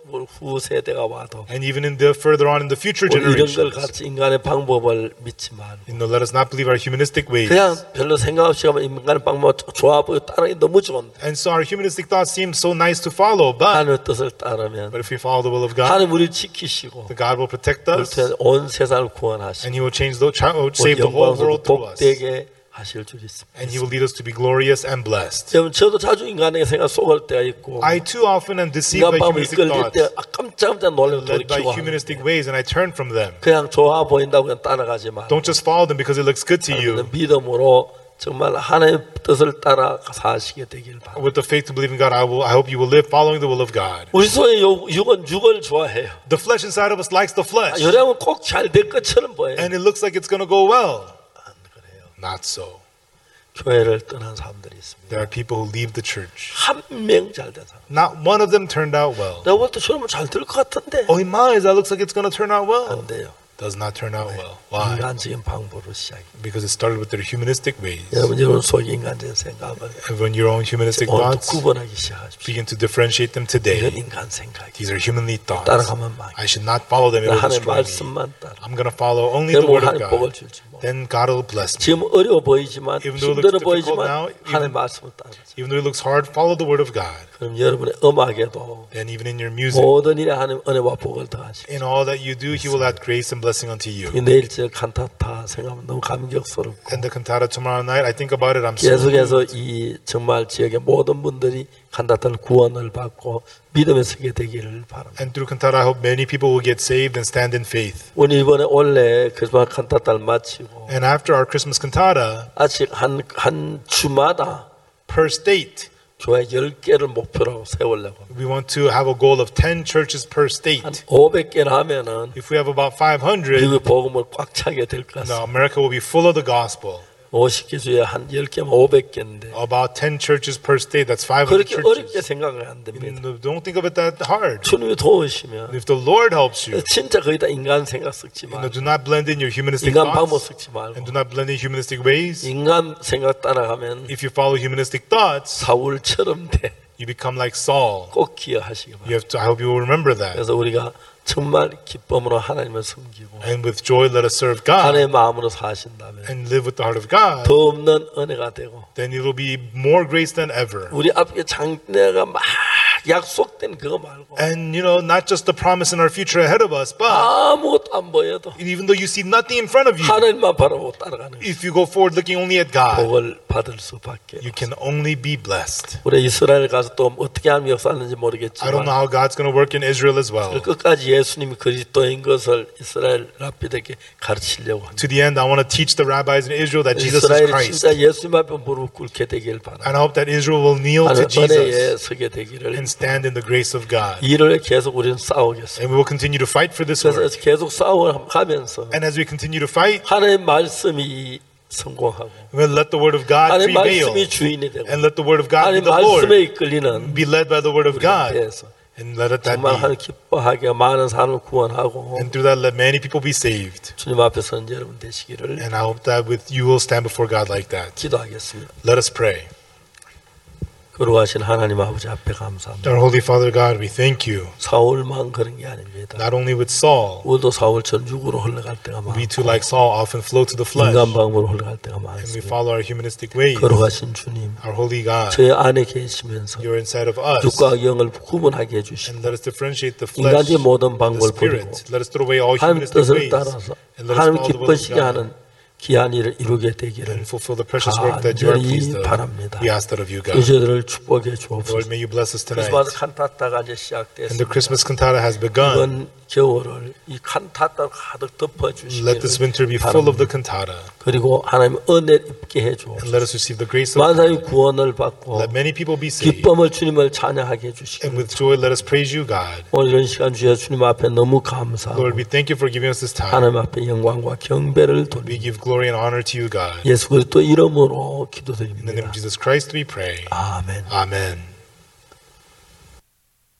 후 세대가 와도 And even in the further on in the future 우리 이런 걸 generations, 같이 인간의 방법을 믿지 말고 let us not believe our humanistic ways. 그냥 별로 생각 없이 하면 인간의 방법 좋아 보여 따르기 너무 좋은데 And so our humanistic thoughts seem so nice to follow, but 하나님의 뜻을 따르면 if we follow the will of God, 하나님 우리를 지키시고 then God will protect us, 그렇게 온 세상을 구원하시고 and He will save the whole world through us, 복되게 하실 줄 있습니다. and He will lead us to be glorious and blessed. 여러분 저도 자주 인간에게 생각 속을 때가 있고 I too often am deceived by 인간 방법을 humanistic 이끌릴 thoughts, 때 깜짝깜짝 놀라고 led by 돌이키고 humanistic ways, and I turn from them. 그냥 좋아 보인다고 그냥 따라가지 말고 Don't just follow them because it looks good to you. 믿음으로 정말 하나님의 뜻을 따라 사시게 되길 바랍니다. With the faith to believe in God, I hope you will live following the will of God. 우리 속의 육은 육을 좋아해요. The flesh inside of us likes the flesh, 요령은 꼭 잘 될 것처럼 보여요. and it looks like it's going to go well. 안 그래요. Not so. 교회를 떠난 사람들이 있습니다. There are people who leave the church. 한 명 잘 된 사람. Not one of them turned out well. 내가 볼 때 저러면 잘 될 것 같은데 Oh, my, that looks like it's going to turn out well. 안 돼요. Does not turn out well. Why? 인간적인 방법으로 시작해. Because it started with their humanistic ways. 여러분 속에 인간적인 생각을 And when your own humanistic 오늘 thoughts, 구분하기 시작하십시오. begin to differentiate them 이건 today. 인간 생각이. These are humanly thoughts. 따라가면 막 I should not follow them. It will 하나님의 destroy me. 말씀만 따라. I'm going to follow only the 그럼 word of 하나님 복을 God. 줄지 뭐. Then God will bless me. 지금 어려워 보이지만 Even though it looks 힘들어 difficult 보이지만 now, 하나님 말씀을 따라가자. Even though it looks hard, follow the word of God. 그럼 여러분의 음악에도 And even in your music, 모든 일에 하나님 은혜와 복을 더하시고 in all that you do, He will add grace and blessing unto you. 내일 저 칸타타 생각하면 너무 감격스럽고 And the cantata tomorrow night, I think about it, I'm so 계속해서 moved. 이 정말 지역의 모든 분들이 칸타타를 구원을 받고 믿음에 서게 되기를 바랍니다. And through cantata, I hope many people will get saved and stand in faith. 오늘 이번에 원래 크리스마스 칸타타를 마치고 And after our Christmas cantata, 아직 한 주마다 per state, 교회 10개를 목표로 세우려고 we want to have a goal of 10 churches per 한 state. 500개를 하면은 If we have about 500, 미국 복음을 꽉 차게 될 것 now 같습니다. America will be full of the gospel. 50개 주에 한 10개면 500개인데 About 10 churches per state, that's 500 그렇게 어렵게 churches. 생각을 안 됩니다. Don't think of it that hard. 주님이 도우시면 If the Lord helps you, 진짜 거의 다 인간 생각 섞지 말고 do not blend in your humanistic 인간 방법 thoughts 섞지 말고 and do not blend in humanistic ways. 인간 생각 따라가면 If you follow humanistic thoughts, 사울처럼 돼. you become like Saul. 꼭 기억하시기 바랍니다. You have to, I hope you will remember that. 그래서 우리가 정말 기쁨으로 하나님을 섬기고 And with joy, let us serve God 하나님의 마음으로 사신다면 and live with the heart of God. 더 없는 은혜가 되고 Then it will be more grace than ever. 우리 앞에 장래가 막 약속된 그거 말고 And not just the promise in our future ahead of us, but 아무것도 안 보여도 even though you see nothing in front of you, 하나님만 바라보고 따라가는 if you go forward looking only at God, 복을 받을 수밖에. you can only be blessed. 우리 이스라엘 가서 또 어떻게 하면 역사하는지 I don't know 모르겠지만 how God's going to work in Israel as well. 끝까지 예수님이 그리스도인 것을 이스라엘 랍비들에게 가르치려고 합니다. To the end, I want to teach the rabbis in Israel that Jesus is 이스라엘이 Christ. 진짜 예수님 앞에 무릎 꿇게 되길 바랍니다. And I hope that Israel will kneel to 하나님 은혜에 Jesus 서게 되기를 and stand in the grace of God. 이를 계속 우리는 싸우겠습니다. And we will continue to fight for this 그래서 work. 계속 싸워가면서 And as we continue to fight, 하나님의 말씀이 성공하고 we'll let the word of God 하나님의 prevail. 말씀이 주인이 되고 And let the word of God be 하나님의 the Lord. 말씀에 이끌리는 Be led by the word of God. 대해서 And let it that 정말 be. 하나님 기뻐하게 많은 사람을 구원하고 And through that, let many people be saved. 주님 앞에 선 여러분 되시기를 And I hope that with you will stand before God like that. 기도하겠습니다. Let us pray. 거룩하신 하나님 아버지 앞에 감사합니다. Our Holy Father God, we thank you. 사울만 그런 게 아닙니다. Not only with Saul, 우리도 사울처럼 육으로 흘러갈 때가 we too 많고 like Saul often flow to the flesh. 인간 방법으로 흘러갈 때가 And we 많습니다. follow our humanistic ways. 거룩하신 주님, Our Holy God, 저희 안에 계시면서 you're inside of us. 육과 영을 구분하게 해주시고 And let us differentiate the flesh 인간의 모든 and the 방법을 spirit. 버리고 Let us throw away all 하나님 humanistic 뜻을 ways. 따라서 And let us 하나님 follow the will of 기쁘시게 God. 하는 귀한 일을 이루게 되기를 And fulfill the precious work that you are pleased 간절히 of. 바랍니다. We ask that of you, 그 God. 저들을 축복해 Lord, 주옵소서. may you bless us tonight. 크리스마스 칸타타가 이제 And the 시작됐습니다. Christmas cantata has begun. 이번 겨울을 이 칸타타로 가득 Let this winter be 덮어주시기를 full of 바랍니다. the cantata. 그리고 하나님 은혜 입게 And 해주옵소서. let us receive the grace of 만사의 God. 구원을 받고 Let many people be saved. 기쁨을 주님을 찬양하게 And 해주시기를. with joy, let us praise you, God. 오늘 이런 시간 주여 주님 앞에 너무 감사하고 Lord, we thank you for giving us this time. 하나님 앞에 영광과 경배를 We 돌리고 give glory and honor to you, God. 예수 그리스도 이름으로 In the name 기도드립니다. of Jesus Christ, we pray. 아멘. Amen.